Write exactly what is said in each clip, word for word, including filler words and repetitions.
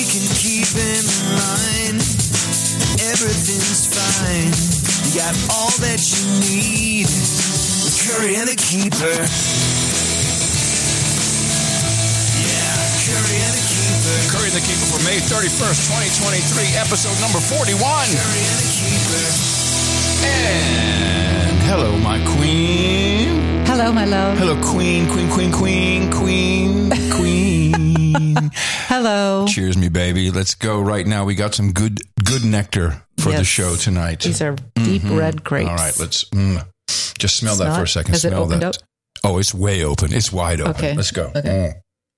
can keep in line. Everything's fine. You got all that you need with Curry and the Keeper. Yeah, Curry and the Keeper. Curry and the Keeper for May thirty-first, twenty twenty-three, episode number forty-one. Curry and the Keeper. And hello, my queen. Hello, my love. Hello, queen, queen, queen, queen, queen, queen. Hello. Cheers, me baby. Let's go right now. We got some good, good nectar for Yes. the show tonight. These are deep Mhm. red grapes. All right, let's mm, just smell, Smell that for it? a second. Has it smell opened that. up? Oh, it's way open. It's wide open. Okay. Let's go. Okay.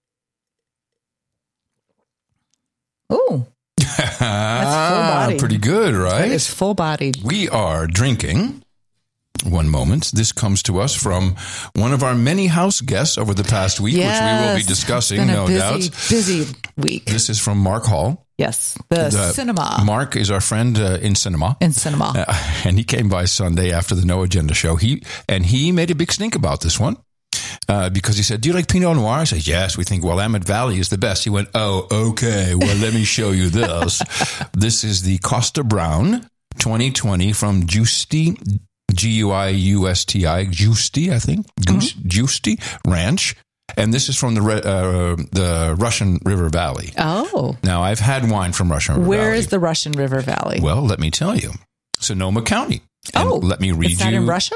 Ooh, That's full body. Pretty good, right? it's full bodied. We are drinking. One moment. This comes to us from one of our many house guests over the past week, Yes. which we will be discussing, It's been a no busy, doubt. busy week. This is from Mark Hall. Yes, the, The- cinema Mark is our friend uh, in cinema. in cinema. Uh, and he came by Sunday after the No Agenda show. He and he made a big stink about this one uh, because he said, "Do you like Pinot Noir?" I said, "Yes." We think Willamette Valley is the best. He went, "Oh, okay. Well, let me show you this. This is the Costa Brown twenty twenty from Giusti, G U I U S T I, Giusti, I think, mm-hmm. Giusti Ranch." And this is from the uh, the Russian River Valley. Oh, Now, I've had wine from Russian River where Valley. is the Russian River Valley? Well, let me tell you. Sonoma County. And oh, let me read it's you. not in Russia?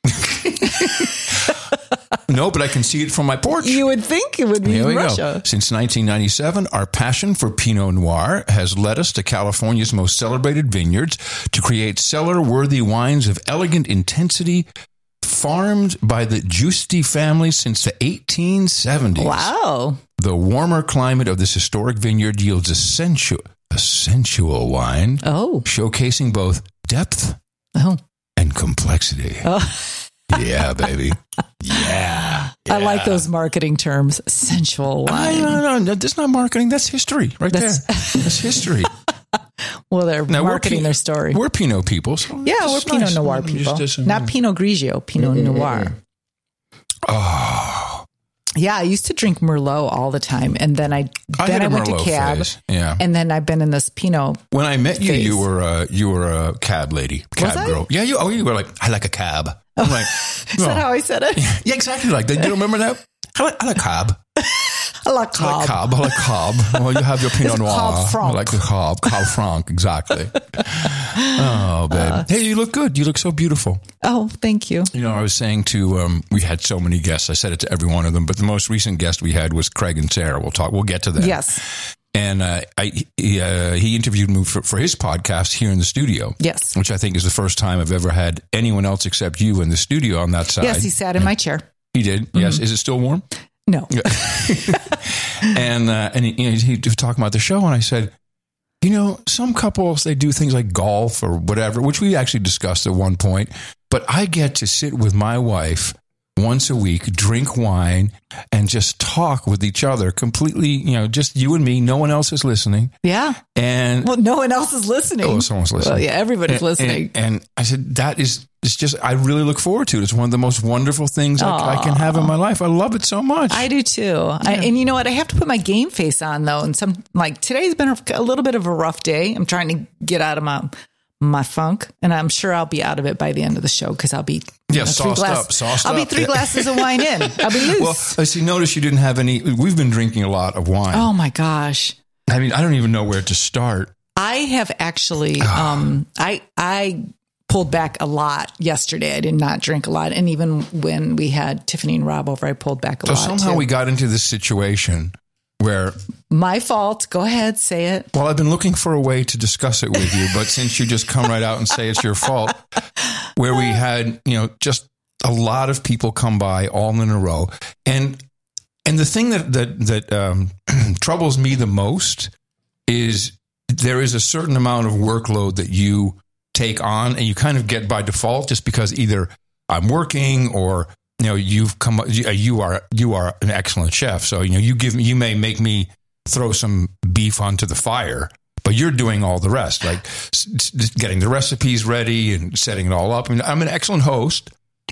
No, but I can see it from my porch. You would think it would be Here in we Russia. go. Since nineteen ninety-seven, our passion for Pinot Noir has led us to California's most celebrated vineyards to create cellar-worthy wines of elegant intensity, farmed by the Giusti family since the eighteen seventies. Wow. The warmer climate of this historic vineyard yields a sensual, a sensual wine, Oh. showcasing both depth Oh. and complexity. Oh. Yeah, baby. Yeah. I like Yeah. those marketing terms. Sensual No, wine. no, no, no. That's not marketing. That's history right That's- there. That's history. Well, they're Now, we're marketing Pi- their story. We're Pinot people. So Yeah, this we're is Pinot nice. Noir Just- people. just, uh, Not Pinot Grigio, Pinot Noir. Oh, Yeah, I used to drink Merlot all the time. And then I I then had I a went Merlot to cab. phase. Yeah. And then I've been in this Pinot. When I met you, phase. you were a you were a cab lady, cab Was I? girl. Yeah, you. Oh, you were like, I like a cab. I'm like, Is that how I said it? yeah, exactly like that. Do you remember that? I like, I like cab. I like I like cob. cab. I like cob. Well, you have your Pinot It's Noir. Cab Franc. I like the cob. Cab Franc, exactly. Oh, babe. Uh, hey, you look good. You look so beautiful. Oh, thank you. You know, I was saying to, um, we had so many guests. I said it to every one of them, but the most recent guest we had was Craig and Sarah. We'll talk, we'll get to that. Yes. And uh, I, he, uh, he interviewed me for, for his podcast here in the studio. Yes. Which I think is the first time I've ever had anyone else except you in the studio on that side. Yes, he sat in my chair. He did. Yes. Is it still warm? No. and uh, and he, you know, he was talking about the show, and I said, you know, some couples, they do things like golf or whatever, which we actually discussed at one point. But I get to sit with my wife once a week, drink wine, and just talk with each other completely, you know, just you and me. No one else is listening. Yeah. And Well, no one else is listening. oh, someone's listening. Well, yeah, everybody's And- listening. And, and I said, that is, it's just, I really look forward to it. It's one of the most wonderful things I, I can have in my life. I love it so much. I do too. I, and you know what? I have to put my game face on though. And some, like today's been a, a little bit of a rough day. I'm trying to get out of my, my funk, and I'm sure I'll be out of it by the end of the show because I'll be Yeah, you know, sauced glass, up, sauced I'll up. be three Yeah. glasses of wine in. I'll be loose. Well, I see, notice you didn't have any, we've been drinking a lot of wine. Oh my gosh. I mean, I don't even know where to start. I have actually, um, I, I pulled back a lot yesterday. I did not drink a lot. And even when we had Tiffany and Rob over, I pulled back a So lot. somehow too. we got into this situation where, My fault. Go ahead. Say it. well, I've been looking for a way to discuss it with you, but since you just come right out and say it's your fault, where we had, you know, just a lot of people come by all in a row. And, and the thing that, that, that, um, troubles me the most is there is a certain amount of workload that you take on and you kind of get by default just because either I'm working or, you know, you've come, you are, you are an excellent chef. So, you know, you give me, you may make me throw some beef onto the fire, but you're doing all the rest, like s- s- getting the recipes ready and setting it all up. I mean, I'm an excellent host.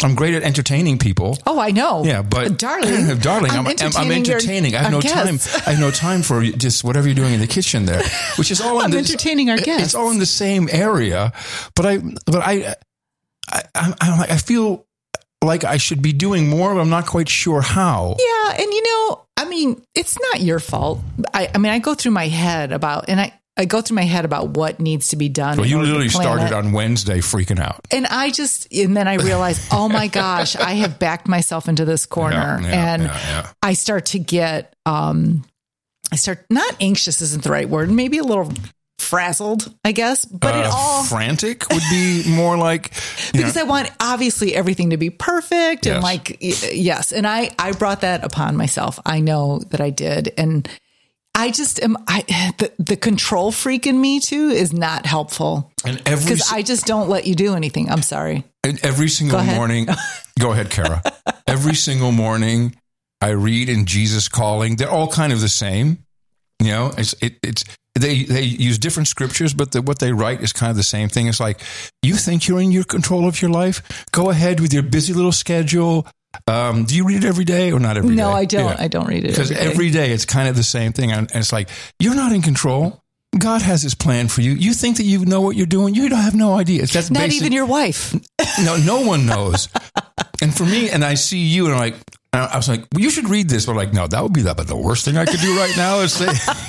I'm great at entertaining people. Oh, I know. Yeah, but darling, darling, I'm I'm, entertaining. I'm entertaining. Your, I have no guests. time. I have no time for just whatever you're doing in the kitchen there, which is all. In I'm the, entertaining our guests. It's all in the same area, but I, but I, I, I, I'm like, I feel like I should be doing more, but I'm not quite sure how. Yeah, and you know, I mean, it's not your fault. I, I mean, I go through my head about, and I. I go through my head about what needs to be done. Well, you literally started it. on Wednesday freaking out. And I just, and then I realized, oh my gosh, I have backed myself into this corner. Yeah, yeah, and yeah, yeah. I start to get, um, I start, not anxious isn't the right word, maybe a little frazzled, I guess, but uh, it all. Frantic would be more like. Because know. I want obviously everything to be perfect. Yes. And like, yes. And I, I brought that upon myself. I know that I did. And I just am. I the, the control freak in me too is not helpful. And every because I just don't let you do anything. I'm sorry. And every single go morning, go ahead, Kara. Every single morning, I read in Jesus Calling. They're all kind of the same. You know, it's it, it's they they use different scriptures, but the, what they write is kind of the same thing. It's like, you think you're in your control of your life? Go ahead with your busy little schedule. Um, do you read it every day or not every no, day? No, I don't. Yeah. I don't read it because every day. every day it's kind of the same thing. And it's like, you're not in control. God has his plan for you. You think that you know what you're doing. You don't have no idea. It's that's not basic, even your wife. No, no one knows. And for me, and I see you and I'm like, I was like, well, you should read this. But like, no, that would be the, the worst thing I could do right now. Is say,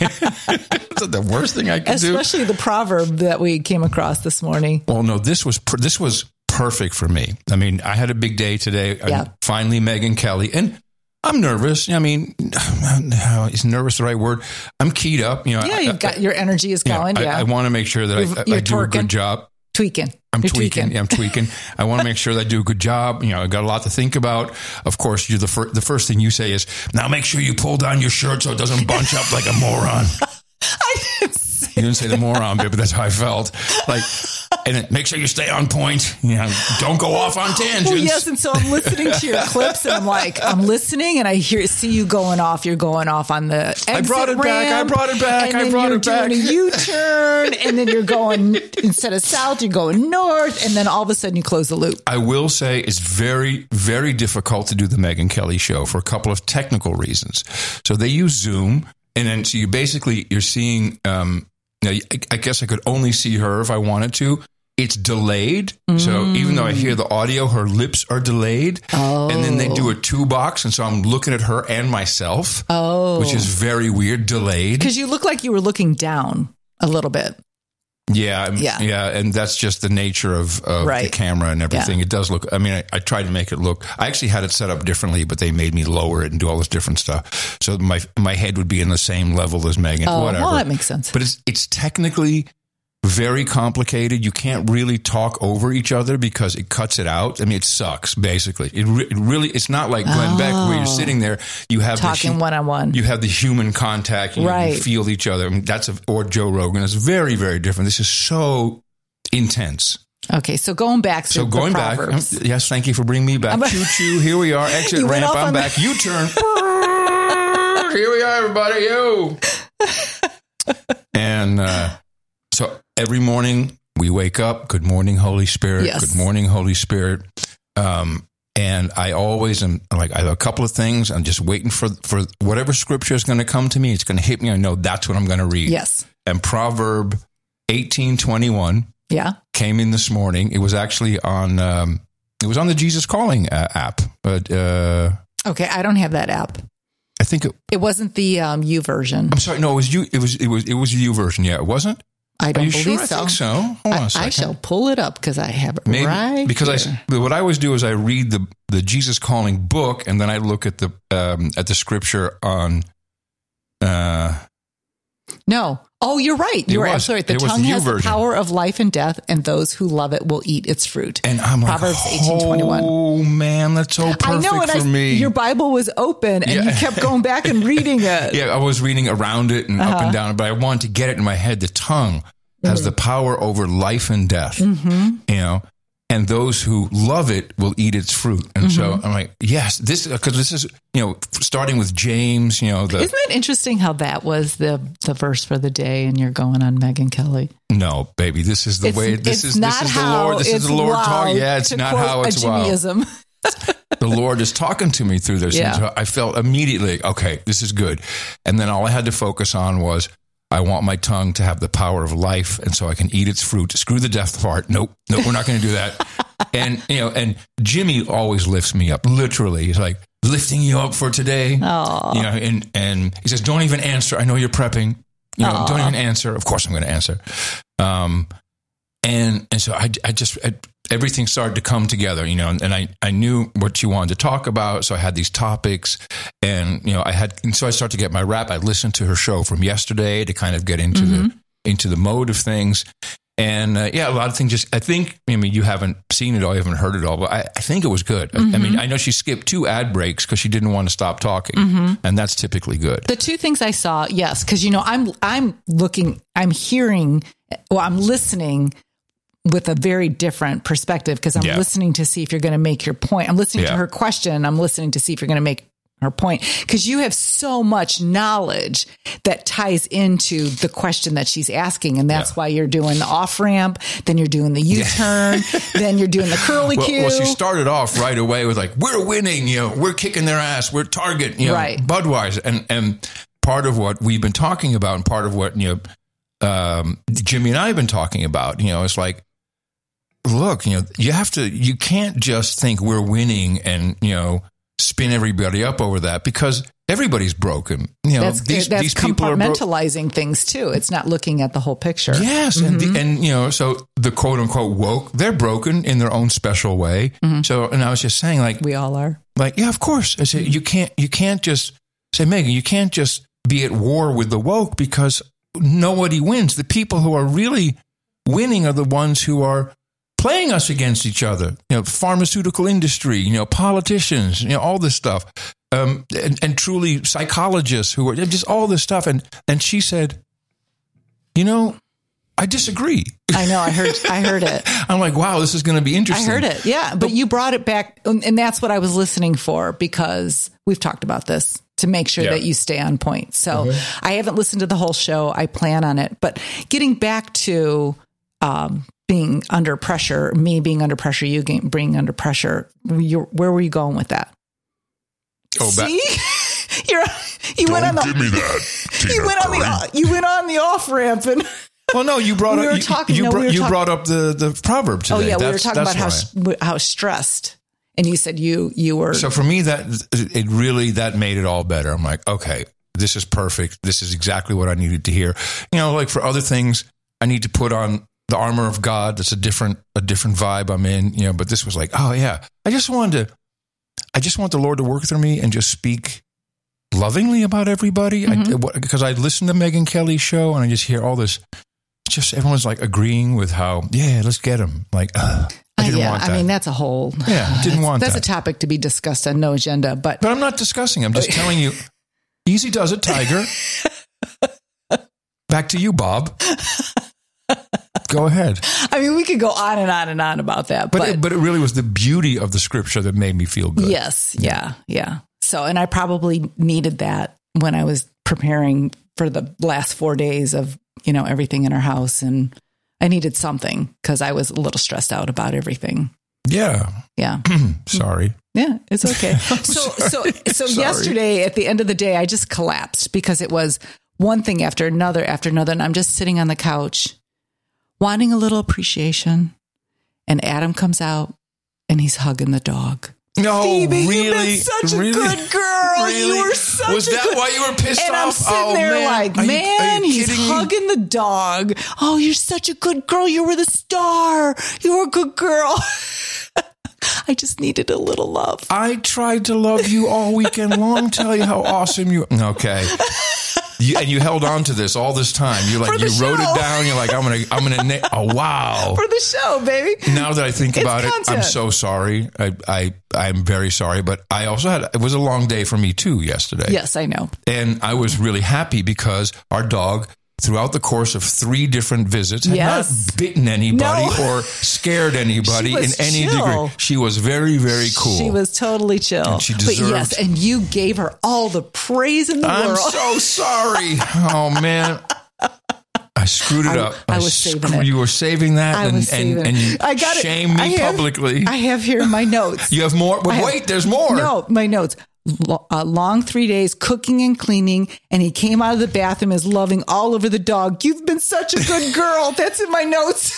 it's the worst thing I could Especially do. Especially the proverb that we came across this morning. Well, no, this was, this was perfect for me. I mean, I had a big day today. Yeah. Finally, Megyn Kelly. And I'm nervous. I mean, is nervous the right word? I'm keyed up. You know, yeah, you've I, got your energy is going. Yeah, yeah. I, I want to make sure that you're, I, you're I do twerking. a good job. Tweaking. I'm you're tweaking. tweaking. Yeah, I'm tweaking. I want to make sure that I do a good job. You know, I got a lot to think about. Of course, you're the fir- the first thing you say is, now make sure you pull down your shirt so it doesn't bunch up like a moron. I didn't say You didn't say the moron bit, but that's how I felt. Like, and then make sure you stay on point. You know, don't go off on tangents. Well, yes, and so I'm listening to your clips, and I'm like, I'm listening, and I hear see you going off. You're going off on the exit I brought it back. I ramp, brought it back. and I then brought you're it back. doing a U-turn, and then you're going instead of south, you're going north, and then all of a sudden you close the loop. I will say it's very, very difficult to do the Megyn Kelly show for a couple of technical reasons. So they use Zoom, and then so you basically you're seeing. Um, now, I guess I could only see her if I wanted to. It's delayed. Mm. So even though I hear the audio, her lips are delayed. Oh. And then they do a two box. And so I'm looking at her and myself, oh. which is very weird, delayed. Because you look like you were looking down a little bit. Yeah, yeah. Yeah. And that's just the nature of, of right. the camera and everything. Yeah. It does look, I mean, I, I tried to make it look, I actually had it set up differently, but they made me lower it and do all this different stuff. So my my head would be in the same level as Megyn, oh, whatever. Well, that makes sense. But it's it's technically very complicated. You can't really talk over each other because it cuts it out. I mean, it sucks, basically. It, re- it really, it's not like Glenn oh. Beck where you're sitting there, you have talking the, one on one. You have the human contact, and right. you feel each other. I mean, that's a, or Joe Rogan. It's very, very different. This is so intense. Okay, so going back. So to going the back. Proverbs. Yes, thank you for bringing me back. Choo choo. Here we are. Exit ramp. I'm back. The- U-turn. Here we are, everybody. Yo. And uh, so every morning we wake up. Good morning, Holy Spirit. Yes. Good morning, Holy Spirit. Um, and I always am like, I have a couple of things. I'm just waiting for, for whatever scripture is going to come to me. It's going to hit me. I know that's what I'm going to read. Yes. And Proverb eighteen twenty-one. Yeah. Came in this morning. It was actually on, um, it was on the Jesus Calling uh, app. But, uh, okay. I don't have that app. I think it, it wasn't the um, U version. I'm sorry. No, it was you. It was, it was, it was the U version. Yeah. It wasn't. I don't Are you believe sure? so. I think so. Hold on I, a second. I shall pull it up because I have it Maybe, right because here. I, what I always do is I read the, the Jesus Calling book and then I look at the, um, at the scripture on, uh, no. Oh, you're right. You were was. absolutely right. The It was tongue the has the U-version. power of life and death, and those who love it will eat its fruit. And I'm like, Proverbs eighteen twenty-one. Oh man, that's so perfect I know, and for I, me. your Bible was open, and Yeah. you kept going back and reading it. Yeah, I was reading around it and Uh-huh. up and down, but I wanted to get it in my head. The tongue has Mm. the power over life and death, Mm-hmm. you know, and those who love it will eat its fruit. And Mm-hmm. so I'm like, yes, this, because this is, you know, starting with James, you know, the, Isn't it interesting how that was the, the verse for the day, and you're going on Megyn Kelly? no, baby, this is the It's- way, this it's is, not this is the how Lord, this is it's the Lord wow, talking. Yeah, it's to not quote how it's a wow. Jimmyism. the Lord is talking to me through this. Yeah. And so I felt immediately, okay, this is good. And then all I had to focus on was, I want my tongue to have the power of life, and so I can eat its fruit. Screw the death part. Nope, nope, we're not going to do that. And you know, and Jimmy always lifts me up. Literally, he's like lifting you up for today. Aww. You know, and and he says, "Don't even answer. I know you're prepping. You know, Aww. don't even answer." Of course, I'm going to answer. Um, and and so I, I just I, everything started to come together. You know, and, and I I knew what you wanted to talk about, so I had these topics. And, you know, I had, and so I started to get my rap. I listened to her show from yesterday to kind of get into mm-hmm. the, into the mode of things. And, uh, yeah, a lot of things just, I think, I mean, you haven't seen it all, you haven't heard it all, but I, I think it was good. Mm-hmm. I, I mean, I know she skipped two ad breaks because she didn't want to stop talking. Mm-hmm. And that's typically good. The two things I saw, yes, because, you know, I'm, I'm looking, I'm hearing, well, I'm listening with a very different perspective because I'm yeah. listening to see if you're going to make your point. I'm listening yeah. to her question. I'm listening to see if you're going to make her point, because you have so much knowledge that ties into the question that she's asking. And that's yeah. why you're doing the off ramp. Then you're doing the U-turn. Yeah. Then you're doing the curly well, cue. Well, she started off right away with like, we're winning, you know, we're kicking their ass. We're Target, you know, right. Budweiser. And, and part of what we've been talking about and part of what, you know, um, Jimmy and I have been talking about, you know, it's like, look, you know, you have to, you can't just think we're winning and, you know, spin everybody up over that, because everybody's broken. You know, that's, these, that's these people are compartmentalizing bro- things too. It's not looking at the whole picture. Yes. Mm-hmm. And, the, and, you know, so the quote unquote woke, they're broken in their own special way. Mm-hmm. So, and I was just saying, like, we all are. Like, yeah, of course. I said, you can't, you can't just say, Megan, you can't just be at war with the woke, because nobody wins. The people who are really winning are the ones who are playing us against each other, you know, pharmaceutical industry, you know, politicians, you know, all this stuff, um, and, and truly psychologists who are just all this stuff. And, and she said, you know, I disagree. I know. I heard, I heard it. I'm like, wow, this is going to be interesting. I heard it. Yeah. But, but you brought it back. And that's what I was listening for, because we've talked about this, to make sure yeah. that you stay on point. So mm-hmm. I haven't listened to the whole show. I plan on it, but getting back to, um, being under pressure, me being under pressure, you being under pressure. You're, where were you going with that? Oh, see, you're you Don't went on the give me that. Tina you went on the you went on the off ramp, and well, no, you brought we up were you, talking, you, no, brought, we were you talk- brought up the the proverb today. Oh yeah, that's, we were talking about how how stressed, and you said you you were. So for me, that it really that made it all better. I'm like, okay, this is perfect. This is exactly what I needed to hear. You know, like for other things, I need to put on the armor of God. That's a different, a different vibe I'm in, you know, but this was like, oh yeah, I just wanted to, I just want the Lord to work through me and just speak lovingly about everybody. Mm-hmm. I, because I listened to Megyn Kelly's show and I just hear all this, just everyone's like agreeing with how, yeah, let's get him. Like, uh, I didn't uh, yeah, want that. I mean, that's a whole, yeah, didn't want that's that. That's a topic to be discussed on No Agenda, but. But I'm not discussing. I'm just telling you, easy does it, Tiger. Back to you, Bob. Go ahead. I mean, we could go on and on and on about that. But but it, but it really was the beauty of the scripture that made me feel good. Yes. Yeah. Yeah. So, and I probably needed that when I was preparing for the last four days of, you know, everything in our house. And I needed something because I was a little stressed out about everything. Yeah. Yeah. Sorry. Yeah, it's okay. so, so, so Sorry. Yesterday at the end of the day, I just collapsed because it was one thing after another after another. And I'm just sitting on the couch wanting a little appreciation, and Adam comes out and he's hugging the dog. No, Phoebe, really? You've been such really? a good girl. Really? You were such Was a that good... why you were pissed and off? I'm sitting oh, there man. like, are man, you, are you he's kidding hugging me? the dog. Oh, you're such a good girl. You were the star. You were a good girl. I just needed a little love. I tried to love you all weekend long, tell you how awesome you are. Okay. You, and you held on to this all this time. You like you show. wrote it down. You're like, I'm gonna, I'm gonna. Na- oh wow! For the show, baby. Now that I think It's about content. it, I'm so sorry. I, I, I'm very sorry. But I also had. It was a long day for me too yesterday. Yes, I know. And I was really happy because our dog, throughout the course of three different visits, had Yes. not bitten anybody No. or scared anybody She in was any chill. degree. She was very, very cool. She was totally chill. And she but deserved- yes, and you gave her all the praise in the I'm world. so sorry. Oh man. I screwed it I, up. I, I was saving screw- it. You were saving that, I and, was saving and, it. and you I got shame it. me I have, publicly. I have here my notes. You have more? But I have- wait, there's more. No, my notes. Lo- A long three days cooking and cleaning, and he came out of the bathroom as loving all over the dog. You've been such a good girl. That's in my notes.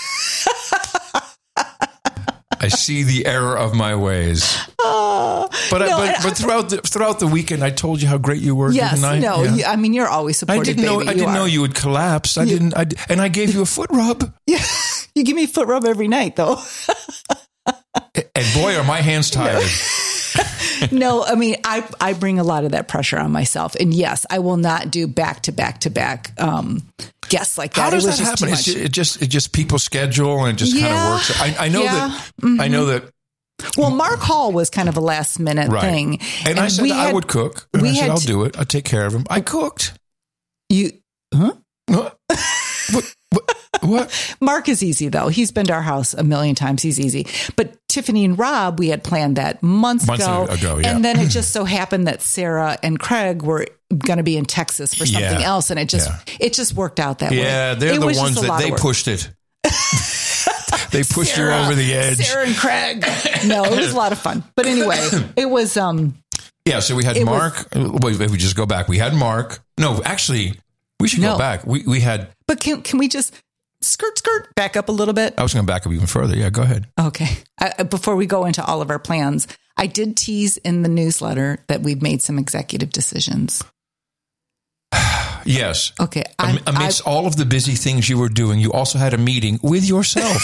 I see the error of my ways. Uh, but no, I, but, but throughout the throughout the weekend, I told you how great you were. Yes, didn't I? no, Yeah. you, I mean you're always supportive. I didn't know. baby. I didn't you know are. you would collapse. I You- didn't. I, and I gave you a foot rub. Yeah, you give me a foot rub every night, though. And boy, are my hands tired. No, I mean, I, I bring a lot of that pressure on myself. And yes, I will not do back to back to back um, guests like that. How does it was that just happen? too It's much. just, it just it just people schedule and it just kind Yeah. of works. I, I know Yeah. that. Mm-hmm. I know that. Well, Mark Hall was kind of a last minute Right. thing. And, I said we that I had- would cook. And we I said had I'll to- do it. I'll take care of him. I cooked. You, huh? What? what? What? What? Mark is easy, though. He's been to our house a million times. He's easy. But Tiffany and Rob, we had planned that months, Months ago. ago, yeah. And then it just so happened that Sarah and Craig were going to be in Texas for something Yeah. else. And it just, Yeah. it just worked out that way. Yeah, they're It the was just ones a that lot of they work. pushed it. They pushed Sarah- you over the edge. Sarah and Craig. No, it was a lot of fun. But anyway, it was, um, Yeah, so we had It Mark. Wait, if we just go back, we had Mark. No, actually, we should No. go back. We we had. but can, can we just skirt, skirt back up a little bit? I was going to back up even further. Yeah, go ahead. Okay. I, before we go into all of our plans, I did tease in the newsletter that we've made some executive decisions. Yes. Okay. Am- I, Amidst all of the busy things you were doing, you also had a meeting with yourself.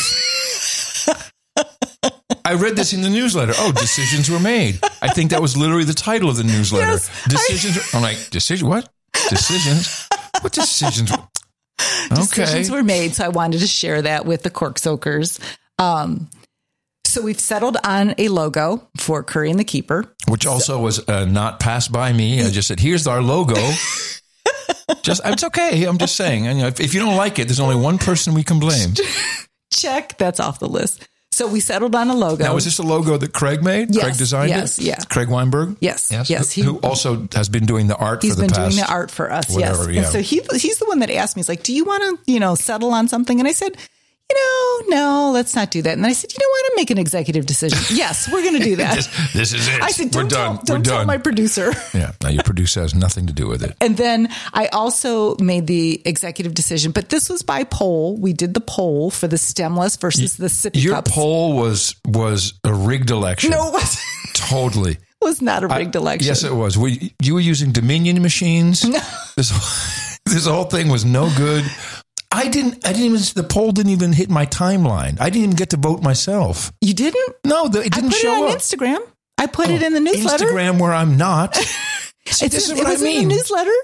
I read this in the newsletter. Oh, decisions were made. I think that was literally the title of the newsletter. Yes, decisions. I, I'm like, decision? What? Decisions? What decisions? decisions Okay. were made, so I wanted to share that with the Cork Soakers. Um, so we've settled on a logo for Curry and the Keeper. Which also was uh, not passed by me. I just said, here's our logo. Just, it's okay. I'm just saying. And, you know, if, if you don't like it, there's only one person we can blame. Check. That's off the list. So we settled on a logo. Now, is this a logo that Craig made? Yes, Craig designed yes, it? yeah. Craig Weinberg? Yes, Yes. yes, Who, he- who also has been doing the art He's for the been past. doing the art for us. whatever, yes. yeah. And so he he's the one that asked me, he's like, do you want to, you know, settle on something? And I said, you know, no, let's not do that. And I said, you know what? I'm making an executive decision. Yes, we're going to do that. this, this is it. I said, We're don't done. tell, don't We're tell done. my producer. Yeah. Now, your producer has nothing to do with it. And then I also made the executive decision, but this was by poll. We did the poll for the stemless versus the sippy Your cups. poll was was a rigged election. No, it wasn't. Totally. was not a I- rigged election. Yes, it was. We, you were using Dominion machines. No. This, this whole thing was no good. I didn't. I didn't even. The poll didn't even hit my timeline. I didn't even get to vote myself. You didn't? No, the, it I didn't put show it on up. Instagram. I put it in the newsletter. Instagram, where I'm not. See, It's this in- is what it was I in mean. the newsletter.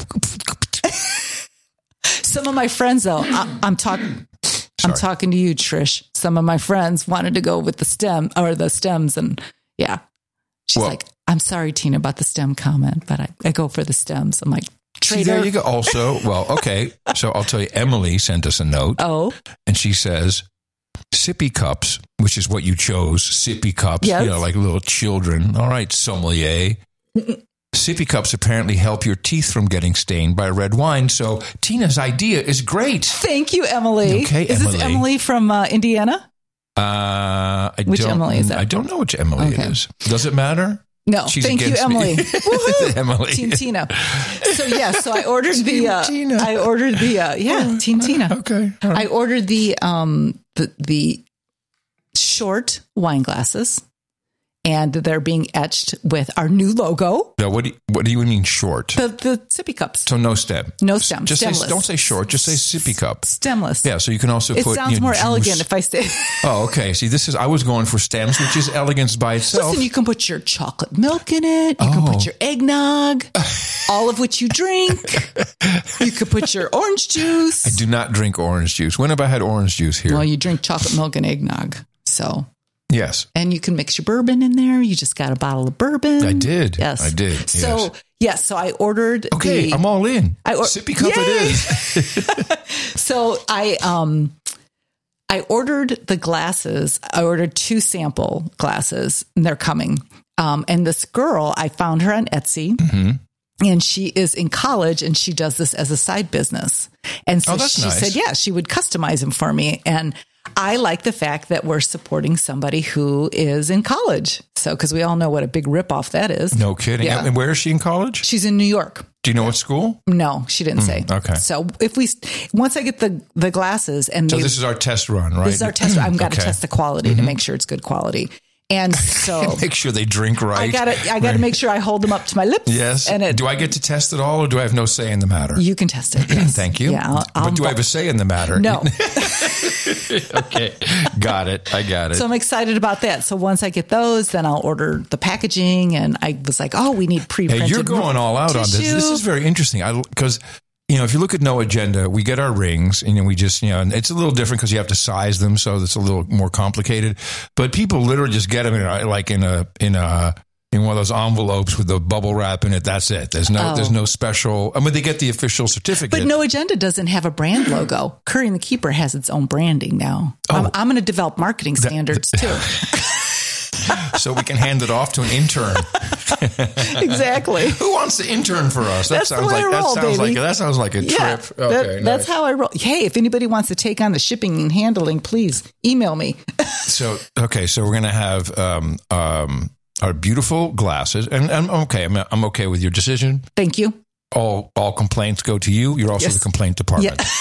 Some of my friends, though, I, I'm talking. I'm Sorry. talking to you, Trish. Some of my friends wanted to go with the stem or the stems, and yeah, she's Well- like, "I'm sorry, Tina, about the stem comment, but I, I go for the stems." I'm like, See, traitor. there you go. Also, well, okay. So I'll tell you, Emily sent us a note, Oh, and she says, "Sippy cups," which is what you chose. Sippy cups, Yes. you know, like little children. All right, sommelier. Sippy cups apparently help your teeth from getting stained by red wine. So Tina's idea is great. thank you, Emily. Okay, is this Emily. Emily from uh, Indiana? Uh, I Which don't, Emily is that? I don't know which Emily Okay. it is. Does it matter? No, She's thank you, against me. Emily. Woohoo! Emily. Team Tina. So yeah, so I ordered the. Team Uh, Tina. I ordered the. Uh, yeah, Team Tina. Okay. all right. I ordered the um the the short wine glasses, and they're being etched with our new logo. Now, what do you, what do you mean short? The the sippy cups, So no stem. no stem, Just stemless. say, don't say short. Just say sippy cup. Stemless. Yeah. So you can also It put. sounds you know, more juice. elegant if I say. Oh, okay. See, this is. I was going for stems, which is elegance by itself. Listen, you can put your chocolate milk in it. You can Oh. put your eggnog, all of which you drink. You could put your orange juice. I do not drink orange juice. When have I had orange juice here? Well, you drink chocolate milk and eggnog. So, yes, and you can mix your bourbon in there. You just got a bottle of bourbon. I did. Yes, I did. So, yes. yes, so I ordered. Okay, the, I'm all in. I or- Sippy cup Yay! it is. So I um, I ordered the glasses. I ordered two sample glasses, and they're coming. Um, and this girl, I found her on Etsy. Mm-hmm. And she is in college and she does this as a side business. And so Oh, that's she nice. said, yeah, she would customize them for me. And I like the fact that we're supporting somebody who is in college. So, because we all know what a big ripoff that is. No kidding. Yeah. And where is she in college? She's in New York. Do you know what school? No, she didn't say. okay. So if we, once I get the, the glasses and So they, this is our test run, right? this is our test, I've got to Okay. test the quality Mm-hmm. to make sure it's good quality. And so Make sure they drink right. I gotta, I gotta Right. make sure I hold them up to my lips. Yes. And it, do I get to test it all, or do I have no say in the matter? you can test it. Yes. Thank you. Yeah. I'll, I'll, but do I have a say in the matter? No. Okay. Got it. I got it. So I'm excited about that. So once I get those, then I'll order the packaging. And I was like, oh, we need pre-printed. Hey, you're going all out on this. tissue. This is very interesting. I because you know, if you look at No Agenda, we get our rings, and we just, you know, and it's a little different because you have to size them, so it's a little more complicated. But people literally just get them in a, like in a in a in one of those envelopes with the bubble wrap in it. That's it. There's no Oh. there's no special. I mean, they get the official certificate. But No Agenda doesn't have a brand logo. Curry and the Keeper has its own branding now. I'm, I'm going to develop marketing standards too. So we can hand it off to an intern. Exactly. Who wants to intern for us? That That's the sounds way like I that roll, sounds baby. like that sounds like a Yeah, trip. that- Okay, that's nice. how I roll. Hey, if anybody wants to take on the shipping and handling, please email me. So okay, so we're gonna have um, um, our beautiful glasses, and I'm okay. I'm, I'm okay with your decision. Thank you. All all complaints go to you. You're also Yes. the complaint department. Yeah.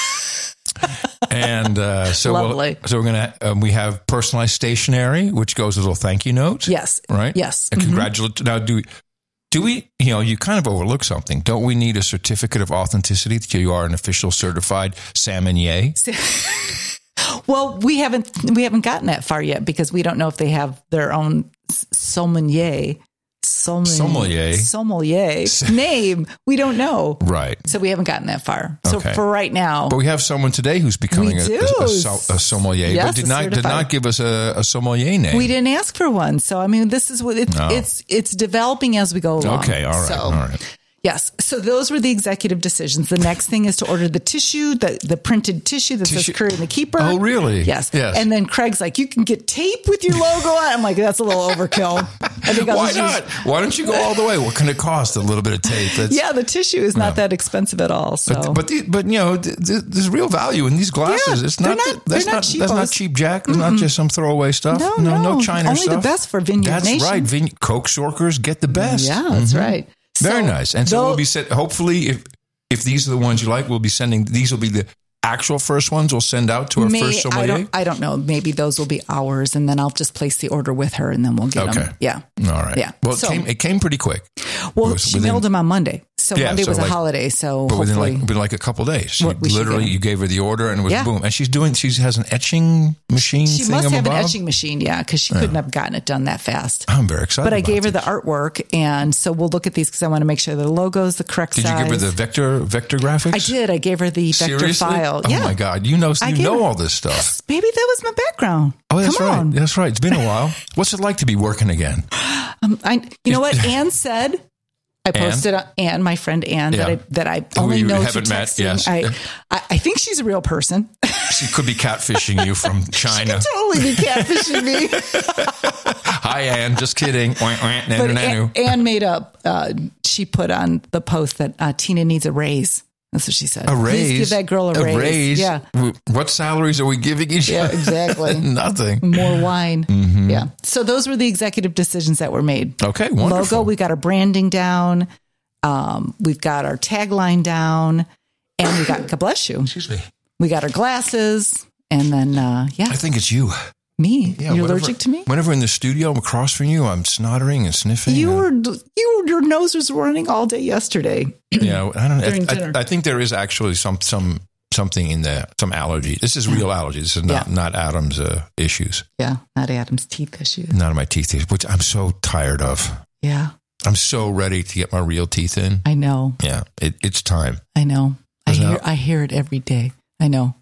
And uh, so we'll, Lovely. so we're gonna um, we have personalized stationery, which goes as a little thank you note. Yes. Right. Yes. And Mhm. congratulate. Now, do do we? You know, you kind of overlook something. Don't we need a certificate of authenticity that you are an official certified sommelier? Well, we haven't we haven't gotten that far yet because we don't know if they have their own s- sommelier. Sommelier. Sommelier. Sommelier. Name. We don't know. Right. So we haven't gotten that far. So Okay. for right now, But we have someone today who's becoming We a, do. a, a, so- a sommelier, Yes, but did a not did certified. not give us a, a sommelier name. we didn't ask for one. So I mean, this is what it's No. it's it's developing as we go along. Okay, all right, So, all right. Yes. So those were the executive decisions. The next thing is to order the tissue, the, the printed tissue that Tissue- says Curry and the Keeper. Oh, really? Yes. Yes. And then Craig's like, you can get tape with your logo on. I'm like, that's a little overkill. I think I'll Why just use- not? Why don't you go all the way? What can it cost? A little bit of tape. That's, Yeah, the tissue is not that expensive at all. So, But but, the, but you know, th- th- there's real value in these glasses. Yeah, it's not, they're not- that's they're not, not that's not cheapos. cheap jack. It's not just some throwaway stuff. No, no, no. China Only the stuff. best for Vineyard That's Nation. right. Vine- Coke Sorkers get the best. yeah, that's right. Very So, nice. And so though- we'll be set. Hopefully, if if these are the ones you like, we'll be sending. These will be the actual first ones we'll send out to our May, first I sommelier. don't, I don't know. Maybe those will be ours, and then I'll just place the order with her, and then we'll get Okay. them. Yeah. All right. Yeah. Well, it So- came it came pretty quick. Well, It was she within- mailed them on Monday, so Yeah, Monday so was like- a holiday. So But within hopefully, like within like a couple days, she What we should literally get. you gave her the order and it was Yeah. boom. And she's doing. She has an etching machine. she must have an thingamabob. etching machine. Yeah, because she couldn't have gotten it done that fast. I'm very excited. But I about gave her this. the artwork, and so we'll look at these because I want to make sure the logo's the correct Did size. you give her the vector vector graphics? I did. I gave her the vector Seriously? file. Oh yeah, my god! You know I you gave know her- all this stuff. baby, that was my background. Oh, that's Come right. on. That's right. It's been a while. What's it like to be working again? Um, I, you know what Anne said? I posted on Anne, my friend Anne, Yeah. that I that I Who only you know haven't through met, texting. yes. I, I I think she's a real person. She could be catfishing you from China. Totally be catfishing me. Hi, Ann. Just kidding. Oink, oink, nanu, But nanu. Anne, Anne made up. Uh, she put on the post that uh, Tina needs a raise. That's what she said. A raise. Please give that girl a, raise. Yeah. W- What salaries are we giving each Yeah, other? exactly. Nothing. More wine. Yeah. So those were the executive decisions that were made. Mm-hmm. Okay, wonderful. Logo, we got our branding down. Um, we've got our tagline down, and we got God bless you. Excuse me. We got our glasses, and then uh, yeah, I think it's you. me. Yeah, You're whenever- allergic to me. Whenever in the studio, I'm across from you. I'm snottering and sniffing. You and- were you your nose was running all day yesterday. Yeah, I don't know. During I, dinner. I, I think there is actually some some something in there, some allergy. This is real allergy. This is not Yeah. not Adam's uh, issues. Yeah, not Adam's teeth issues. Not of my teeth issues, which I'm so tired of. Yeah, I'm so ready to get my real teeth in. I know. Yeah, it, it's time. I know. I Isn't hear that- I hear it every day. I know.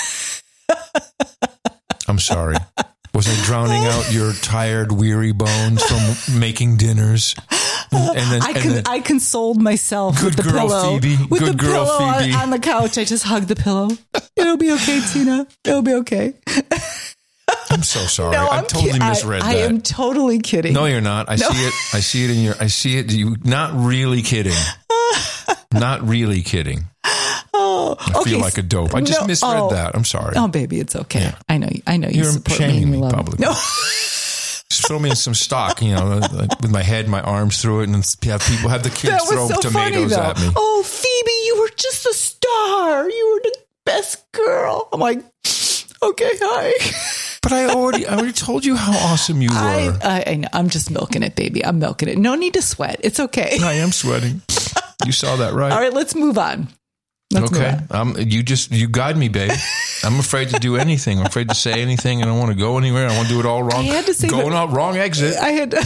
I'm sorry. Was I drowning out your tired, weary bones from making dinners? And then, I and con- then I consoled myself Good with the girl, pillow. Phoebe. With Good the girl, pillow on- Phoebe. On, the couch. I just hugged the pillow. It'll be okay, Tina. It'll be okay. I'm so sorry. No, I I'm totally ki- I- misread I, that. am totally kidding. No, you're not. I No. see it. I see it in your. I see it. You not really kidding. Not really kidding. Oh Oh, I okay. feel like a dope. I just No, misread oh. that. I'm sorry. Oh, baby, it's okay. Yeah. I know. I know you You're support me. shaming And you me love publicly. No. Just throw me in some stock, you know, like with my head, my arms through it, and have people have the kids That throw was so funny, tomatoes though. at me. Oh, Phoebe, you were just a star. You were the best girl. I'm like, okay, hi. But I already, I already told you how awesome you were. I, I, I know. I'm just milking it, baby. I'm milking it. No need to sweat. It's okay. I am sweating. You saw that, right? All right, let's move on. Let's okay. move on. Um, you just, you guide me, babe. I'm afraid to do anything. I'm afraid to say anything. I don't want to go anywhere. I want to do it all wrong. I had to say Going that- out wrong exit. I had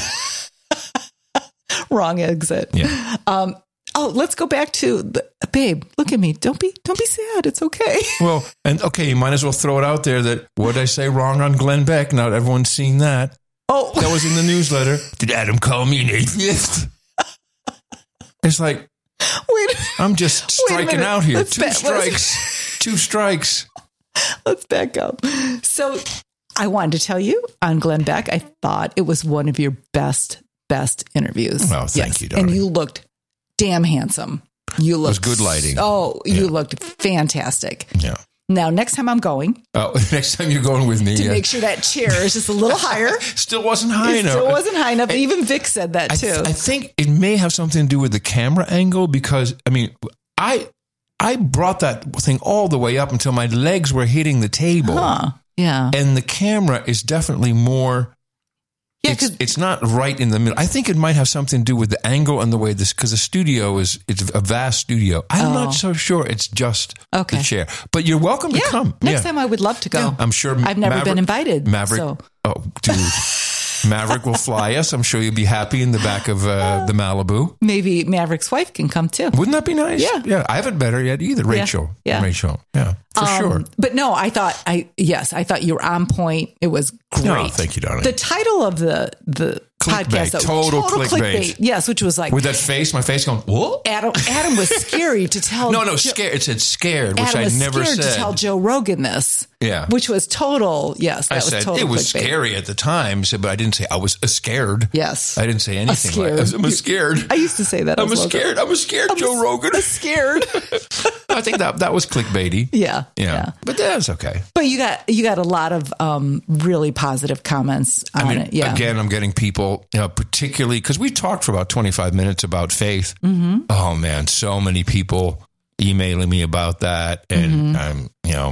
wrong exit. Yeah. Um. Oh, let's go back to the, babe. Look at me. Don't be. Don't be sad. It's okay. Well, and okay, you might as well throw it out there that what did I say wrong on Glenn Beck? Not everyone's seen that. Oh, That was in the newsletter. Did Adam call me an atheist? It's like, wait. I'm just Wait a striking minute. out here. Let's Two back- strikes. Two strikes. Let's back up. So, I wanted to tell you on Glenn Beck. I thought it was one of your best, best interviews. Well, thank you, darling. And you looked damn handsome. You looked was good lighting. Oh, you Yeah. looked fantastic. Yeah. Now, next time I'm going Oh, next time you're going with me. to yeah. make sure that chair is just a little higher. Still wasn't high It enough. still wasn't high enough. Even Vic said that I, too. th- I think it may have something to do with the camera angle because, I mean, I I brought that thing all the way up until my legs were hitting the table. huh? Yeah. And the camera is definitely more... Yeah, It's, because it's not right in the middle. I think it might have something to do with the angle and the way this, because the studio is, it's a vast studio. I'm Oh. not so sure it's just Okay. the chair, but you're welcome to yeah, come. next yeah. time I would love to go. Yeah, I'm sure. I've never Maverick- been invited. Maverick. So. Oh, dude. Maverick will fly us. I'm sure you'll be happy in the back of uh, the Malibu. Maybe Maverick's wife can come too. Wouldn't that be nice? Yeah. Yeah. I haven't met her yet either. Rachel. Yeah. Rachel. Yeah. For Um, sure. But no, I thought I yes, I thought you were on point. It was great. No, thank you, darling. The title of the the Clickbait. podcast, though, Total clickbait. Yes, which was like With that face, my face going, what? Adam. Adam was scary to tell. No, no, Jo- scared. It said scared, which Adam I was never scared said. to tell Joe Rogan this. Yeah. which was total. Yes, that I was said total. it was clickbait. scary at the time, so, but I didn't say I was uh, scared. Yes, I didn't say anything like scared. that. I'm a scared. I used to say that. I'm a as well. scared. I'm a scared Joe Rogan. I'm scared. I think that that was clickbaity. yeah, Yeah. yeah. But that's okay. But you got you got a lot of um, really positive comments on I mean, it. Yeah. again, I'm getting people, you know, particularly because we talked for about twenty-five minutes about faith. Mm-hmm. Oh man, so many people emailing me about that, and Mm-hmm. um, you know,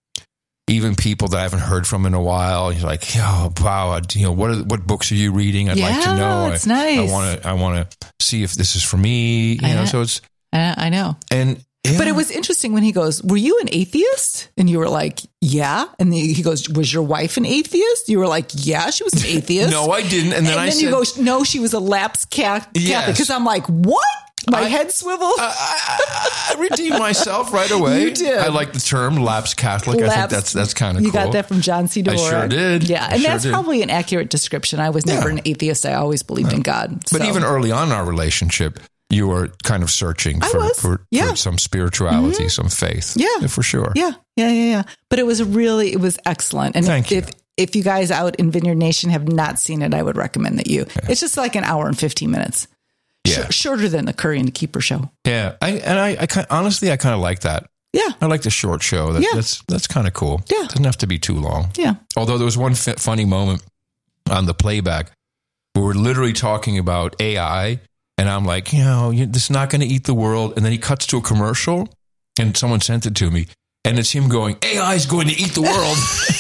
even people that I haven't heard from in a while. He's like, "Oh, wow, you know, what are, what books are you reading? I'd like to Yeah, know. it's I, nice. I want to I want to see if this is for me. You know, I- so it's I, I know. and." Yeah. But it was interesting when he goes, "Were you an atheist?" And you were like, "Yeah." And then he goes, "Was your wife an atheist?" You were like, "Yeah, she was an atheist." No, I didn't. And then and I then said, you go, "No, she was a lapsed Catholic." Yes. Because I'm like, "What?" My I- head swiveled. I, I, I redeemed myself right away. You did. I like the term lapsed Catholic. I think Lapsed- that's that's kind of you cool. got that from John C. Doerr. I sure did. Yeah, I and sure that's did. probably an accurate description. I was never Yeah. an atheist. I always believed in God. But so. even early on in our relationship, you were kind of searching I for, was. for, Yeah. for some spirituality, some faith. Yeah. for sure. Yeah, yeah, yeah, yeah. But it was really, it was excellent. And Thank if, you. if you guys out in Vineyard Nation have not seen it, I would recommend that you. It's just like an hour and fifteen minutes. Yeah. Sh- shorter than the Curry and the Keeper show. Yeah. I, and I, I kind, honestly, I kind of like that. Yeah, I like the short show. That, Yeah. That's that's kind of cool. Yeah. Doesn't have to be too long. yeah. Although there was one f- funny moment on the playback where we're literally talking about A I, and I'm like, you know, you, this is not going to eat the world. And then he cuts to a commercial, and someone sent it to me, and it's him going, A I is going to eat the world.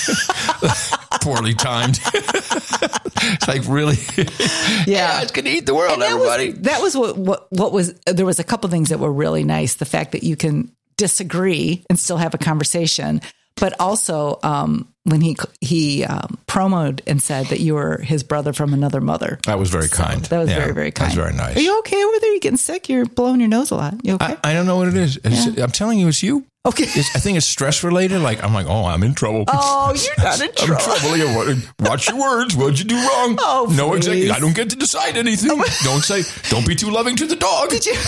Poorly timed. It's like, really? Yeah. A I is going to eat the world, And that everybody. was, that was what, what, what was, there was a couple things that were really nice. The fact that you can disagree and still have a conversation, but also, um, when he, he, um, promoted and said that you were his brother from another mother. That was very So kind. That was Yeah, very, very kind. That was very nice. Are you okay over there? You getting sick? You're blowing your nose a lot. You okay? I, I don't know what it is. It's, I'm telling you, it's you. okay. It's, I think it's stress related. Like, I'm like, oh, I'm in trouble. Oh, you're not in I'm in trouble. trouble. Yeah, what- Watch your words. What'd you do wrong? Oh, no, please. exactly. I don't get to decide anything. Don't say, don't be too loving to the dog. Did you?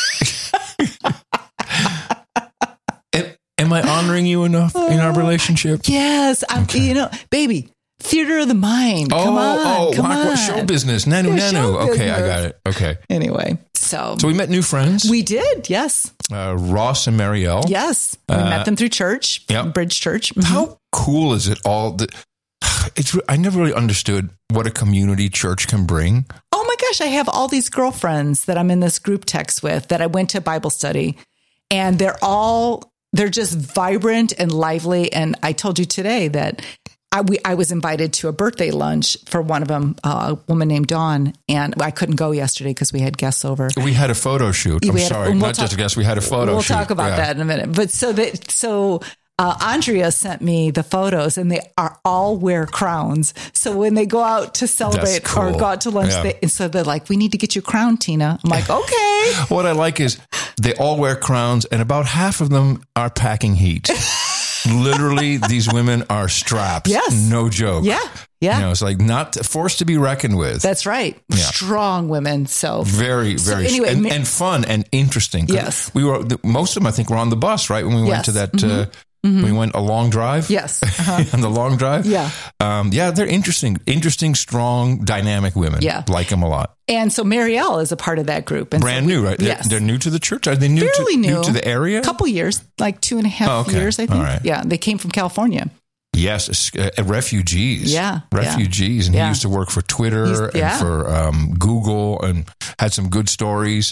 Am, am I honoring you enough in our relationship? Yes. I'm, You know, baby, theater of the mind. Oh, come on. oh, come what, on. what show business? Nanu, Yeah, nanu. show Okay, I business. got it. Okay. Anyway, So, So we met new friends. we did. Yes. uh, Ross and Marielle. Yes. We Uh, met them through church, yep. Bridge Church. Mhm. How cool is it all? That it's. re- I never really understood what a community church can bring. Oh my gosh, I have all these girlfriends that I'm in this group text with that I went to Bible study, and they're all, they're just vibrant and lively. And I told you today that I, we, I was invited to a birthday lunch for one of them, uh, a woman named Dawn, and I couldn't go yesterday because we had guests over. We had a photo shoot. I'm We had- sorry, and we'll not talk- just a guest. We had a photo We'll shoot. talk about Yeah. that in a minute. But so that, so uh, Andrea sent me the photos, and they are all wear crowns. So when they go out to celebrate That's cool. or go out to lunch, Yeah. they, and so they're like, "We need to get you a crown, Tina." I'm like, "Okay." What I like is they all wear crowns, and about half of them are packing heat. Literally, these women are strapped. Yes. No joke. Yeah, yeah. You know, it's like not forced to be reckoned with. That's right. Yeah. Strong women. So very, So very, anyway, and, ma- and fun and interesting. 'Cause Yes. we were. the- Most of them, I think, were on the bus, right? When we went Yes. to that, uh, we went a long drive. yes. Uh-huh. on the long drive. Yeah. um, yeah, they're interesting, interesting, strong, dynamic women. Yeah. like them a lot. And so Marielle is a part of that group. And Brand so we- new, right? They're, Yes. they're new to the church. Are they new Fairly to new. to the area? A couple years, like two and a half Oh, okay. years, I think. All right. Yeah. They came from California. Yes, uh, refugees. Yeah, refugees, and yeah. he used to work for Twitter He's- and yeah. for um, Google, and had some good stories.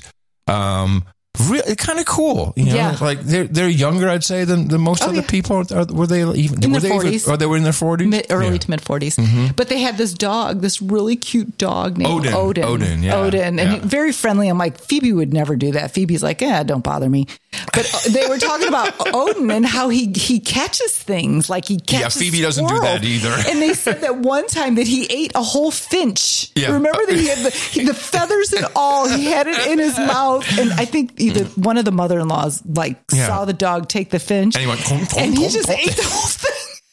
Um, really, kind of cool. You know, Yeah. like they're they're younger, I'd say, than, than most Oh, other yeah. people. Are, were they even In were their they even- forties. Oh, they were in their forties, Mid, early Yeah. to mid forties. But they had this dog, this really cute dog named Odin. Odin. Odin, yeah. Odin. And Yeah. he- very friendly. I'm like, Phoebe would never do that. Phoebe's like, yeah, don't bother me. But they were talking about Odin and how he, he catches things. Like he catches Phoebe doesn't do squirrels. that either. And they said that one time that he ate a whole finch. Yeah. Remember that he had the, he- the feathers and all. He had it in his mouth. And I think either one of the mother-in-laws like Yeah. saw the dog take the finch. And he went, "Tom, tom, and he tom, just tom." ate the whole thing.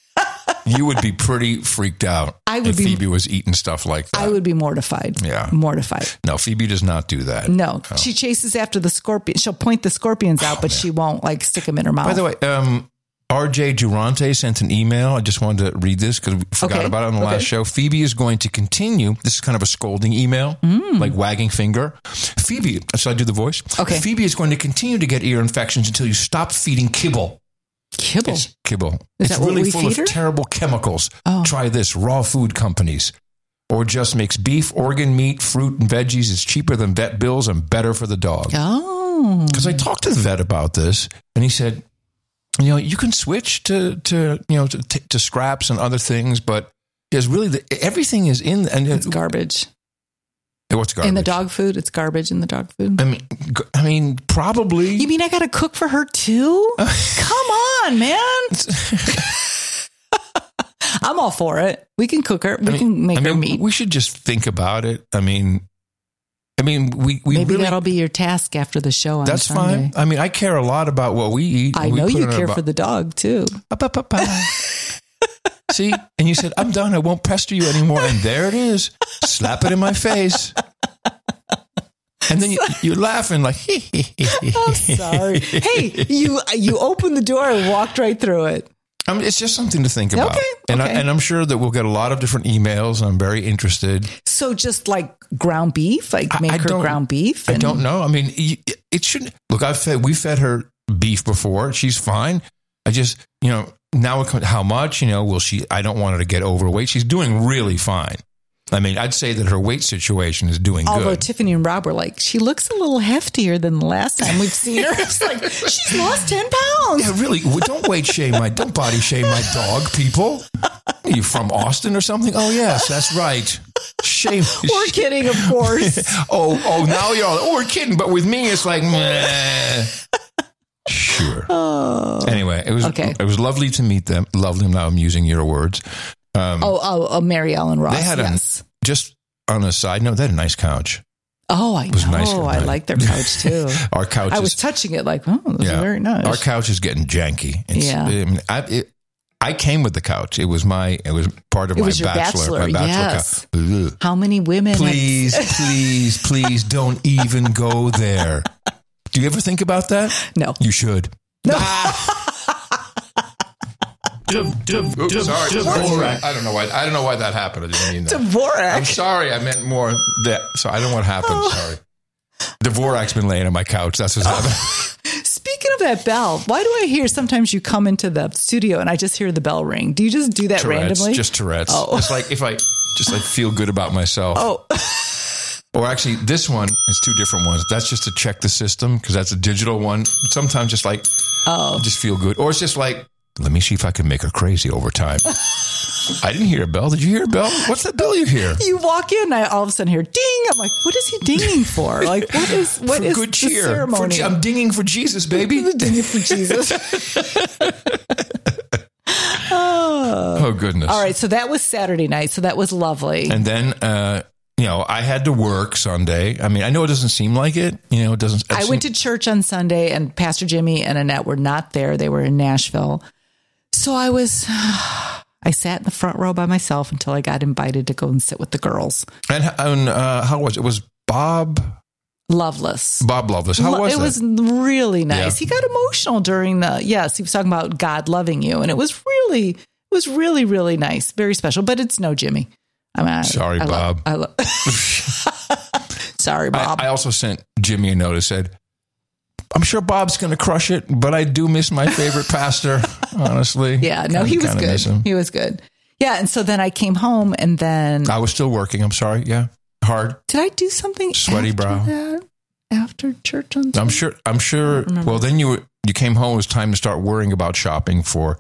You would be pretty freaked out. I would if be- Phoebe was eating stuff like that. I would be mortified. Yeah. Mortified. No, Phoebe does not do that. No, she chases after the scorpion. She'll point the scorpions out, but she won't like stick them in her mouth. Oh, By the way, um, R J Durante sent an email. I just wanted to read this because we forgot Okay. about it on the Okay. last show. Phoebe is going to continue. This is kind of a scolding email, like wagging finger. Phoebe, shall I do the voice? Mm. Okay. Phoebe is going to continue to get ear infections until you stop feeding kibble. Kibble. It's kibble. Is it's that what really we full feed of her? terrible chemicals. Oh. Try this, raw food companies. Or just makes beef, organ meat, fruit, and veggies. It's cheaper than vet bills and better for the dog. Oh, Because I talked to the vet about this, and he said, you know, you can switch to, to you know, to, to scraps and other things, but there's really, the, everything is in, and it's garbage. What's garbage? In the dog food, it's garbage in the dog food. I mean, g- I mean, probably. You mean I got to cook for her too? Come on, man. I'm all for it. We can cook her. We I mean, can make I her mean, meat. We should just think about it. I mean, I mean, we, we Maybe really, that'll be your task after the show on that's Sunday. fine. I mean, I care a lot about what we eat. I We know put you it in care our for bo- the dog too. Ba-ba-ba-ba. See, and you said, I'm done. I won't pester you anymore. And there it is. Slap it in my face. And then you, you're laughing like, I'm sorry. Hey, you you opened the door and walked right through it. I mean, it's just something to think about. Okay, And, I, okay. and I'm sure that we'll get a lot of different emails. I'm very interested. So just like ground beef, like make I her don't- ground beef. I and- don't know. I mean, y- it shouldn't. Look, I've fed, we fed her beef before. She's fine. I just, you know, now it comes, how much, you know, will she, I don't want her to get overweight. She's doing really fine. I mean, I'd say that her weight situation is doing Although good. Tiffany and Rob were like, she looks a little heftier than the last time we've seen her. It's like, she's lost ten pounds. Yeah, really. well, Don't weight shame my, don't body shame my dog, people. Are you from Austin or something? Oh, yes, that's right. Shame. We're kidding, of course. Oh, oh, now you're all, oh, we're kidding. But with me, it's like, meh. Sure. Oh. Anyway, it was, Okay. it was lovely to meet them. Lovely. Now I'm using your words. Um, Oh, oh, oh, Mary Ellen Ross. they had yes. a, just on a side note, they had a nice couch. Oh, I was know. nice I tonight. like their couch too. Our couch I is, was touching it like, oh, this is very nice. Our couch is getting janky. It's, Yeah. I, mean, I, it, I came with the couch. It was my, it was part of It my was your bachelor, bachelor, my bachelor yes. couch. Ugh. How many women? Please, please, please don't even go there. Do you ever think about that? No. You should. No. Oops, sorry. I don't know why. I don't know why that happened. I didn't mean that. I'm Dvorak. sorry. I meant more that. So I don't know what happened. Oh. Sorry. Dvorak's been laying on my couch. That's what's happening. Speaking of that bell, why do I hear sometimes you come into the studio and I just hear the bell ring? Do you just do that Tourette's, randomly? Just Tourette's. Oh. It's like if I just like feel good about myself. Oh. Or actually, this one is two different ones. That's just to check the system because that's a digital one. Sometimes just like, oh, just feel good. Or it's just like, let me see if I can make her crazy over time. I didn't hear a bell. Did you hear a bell? What's that bell you hear? You walk in, I all of a sudden hear ding. I'm like, what is he dinging for? Like, what is what for is good the cheer. ceremony? For, I'm dinging for Jesus, baby. Dinging for Jesus. oh. oh, goodness. All right. So that was Saturday night. So that was lovely. And then, uh, you know, I had to work Sunday. I mean, I know it doesn't seem like it. You know, it doesn't. It I seem- went to church on Sunday and Pastor Jimmy and Annette were not there. They were in Nashville. So I was, I sat in the front row by myself until I got invited to go and sit with the girls. And, and uh, how was it? It was Bob Loveless. Bob Loveless. How was it? that? It was really nice. Yeah. He got emotional during the, yes, he was talking about God loving you. And it was really, it was really, really nice. Very special, but it's no Jimmy. I mean, I, Sorry, I Bob. Love, I love, sorry, Bob. I, I also sent Jimmy a note that said, I'm sure Bob's going to crush it, but I do miss my favorite pastor, honestly. Yeah, no, Kinda, he was kinda good. miss him. He was good. Yeah, and so then I came home and then... I was still working. I'm sorry. Yeah. Hard. Did I do something Sweaty after brow. that? After church on Sunday? I'm sure. I'm sure. Well, then you were, you came home. It was time to start worrying about shopping for...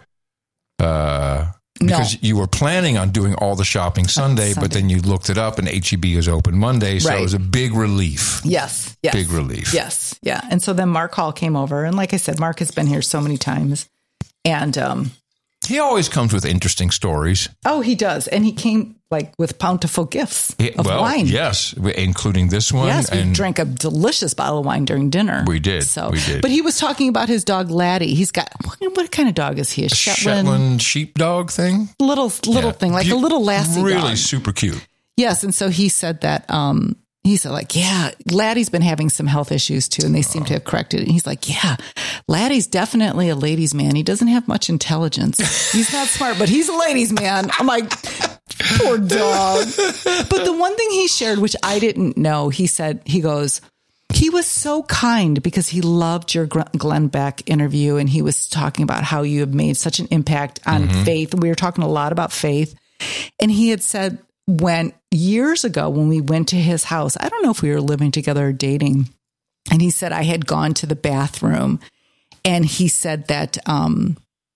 Uh, because No. you were planning on doing all the shopping Sunday, Sunday. but then you looked it up and H E B is open Monday. So Right. it was a big relief. Yes, yes. Big relief. Yes, yeah. And so then Mark Hall came over. And like I said, Mark has been here so many times. And, um, He always comes with interesting stories. oh, he does. And he came like with bountiful gifts He- of well, wine. yes, including this one. Yes, we and drank a delicious bottle of wine during dinner. We did, So, we did. But he was talking about his dog Laddie. He's got what, what kind of dog is he? A Shetland, Shetland sheepdog thing. little little Yeah. thing, like Be- a little lassie Really dog. super cute. Yes, and so he said that um he said like, yeah, Laddie's been having some health issues too, and they seem to have corrected it. And he's like, yeah, Laddie's definitely a ladies' man. He doesn't have much intelligence. He's not smart, but he's a ladies' man. I'm like, poor dog. But the one thing he shared, which I didn't know, he said, he goes, he was so kind because he loved your Glenn Beck interview. And he was talking about how you have made such an impact on Mm-hmm. faith. We were talking a lot about faith. And he had said, when years ago, when we went to his house, I don't know if we were living together or dating. And he said, I had gone to the bathroom and he said that, um,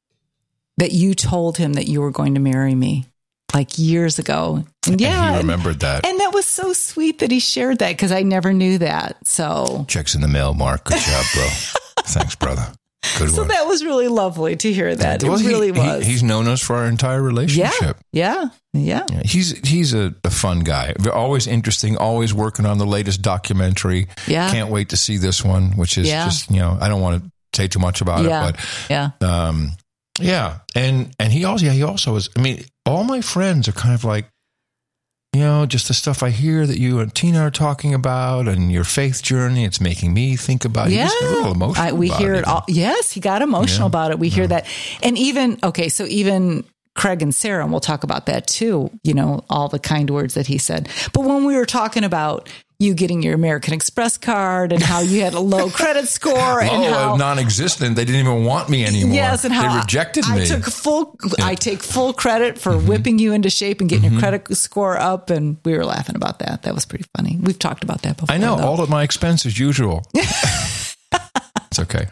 that you told him that you were going to marry me like years ago. And yeah. And he and- remembered that. and that was so sweet that he shared that because I never knew that. So, Checks in the mail, Mark. Good job, bro. Thanks, brother. Good so one. that was really lovely to hear that. Well, it he- really he- was. he's known us for our entire yeah, relationship. yeah, yeah. Yeah, He's he's a, a fun guy. Always interesting. Always working on the latest documentary. Yeah. Can't wait to see this one, which is Yeah. just, you know, I don't want to say too much about Yeah. it, but Yeah. um, yeah. And and he also, yeah, he also is. I mean, all my friends are kind of like, you know, just the stuff I hear that you and Tina are talking about and your faith journey. It's making me think about. Yeah, He gets a little emotional. I, we about hear it even. all. Yes, he got emotional Yeah. about it. We hear that, and even okay, so even Craig and Sarah, and we'll talk about that too. You know, all the kind words that he said. But when we were talking about you getting your American Express card and how you had a low credit score and Oh, how non-existent. They didn't even want me anymore. yes, and how they rejected I me. took full, I take full credit for whipping you into shape and getting your credit score up, and we were laughing about that. That was pretty funny. We've talked about that before. I know, though. all at my expense as usual. It's okay.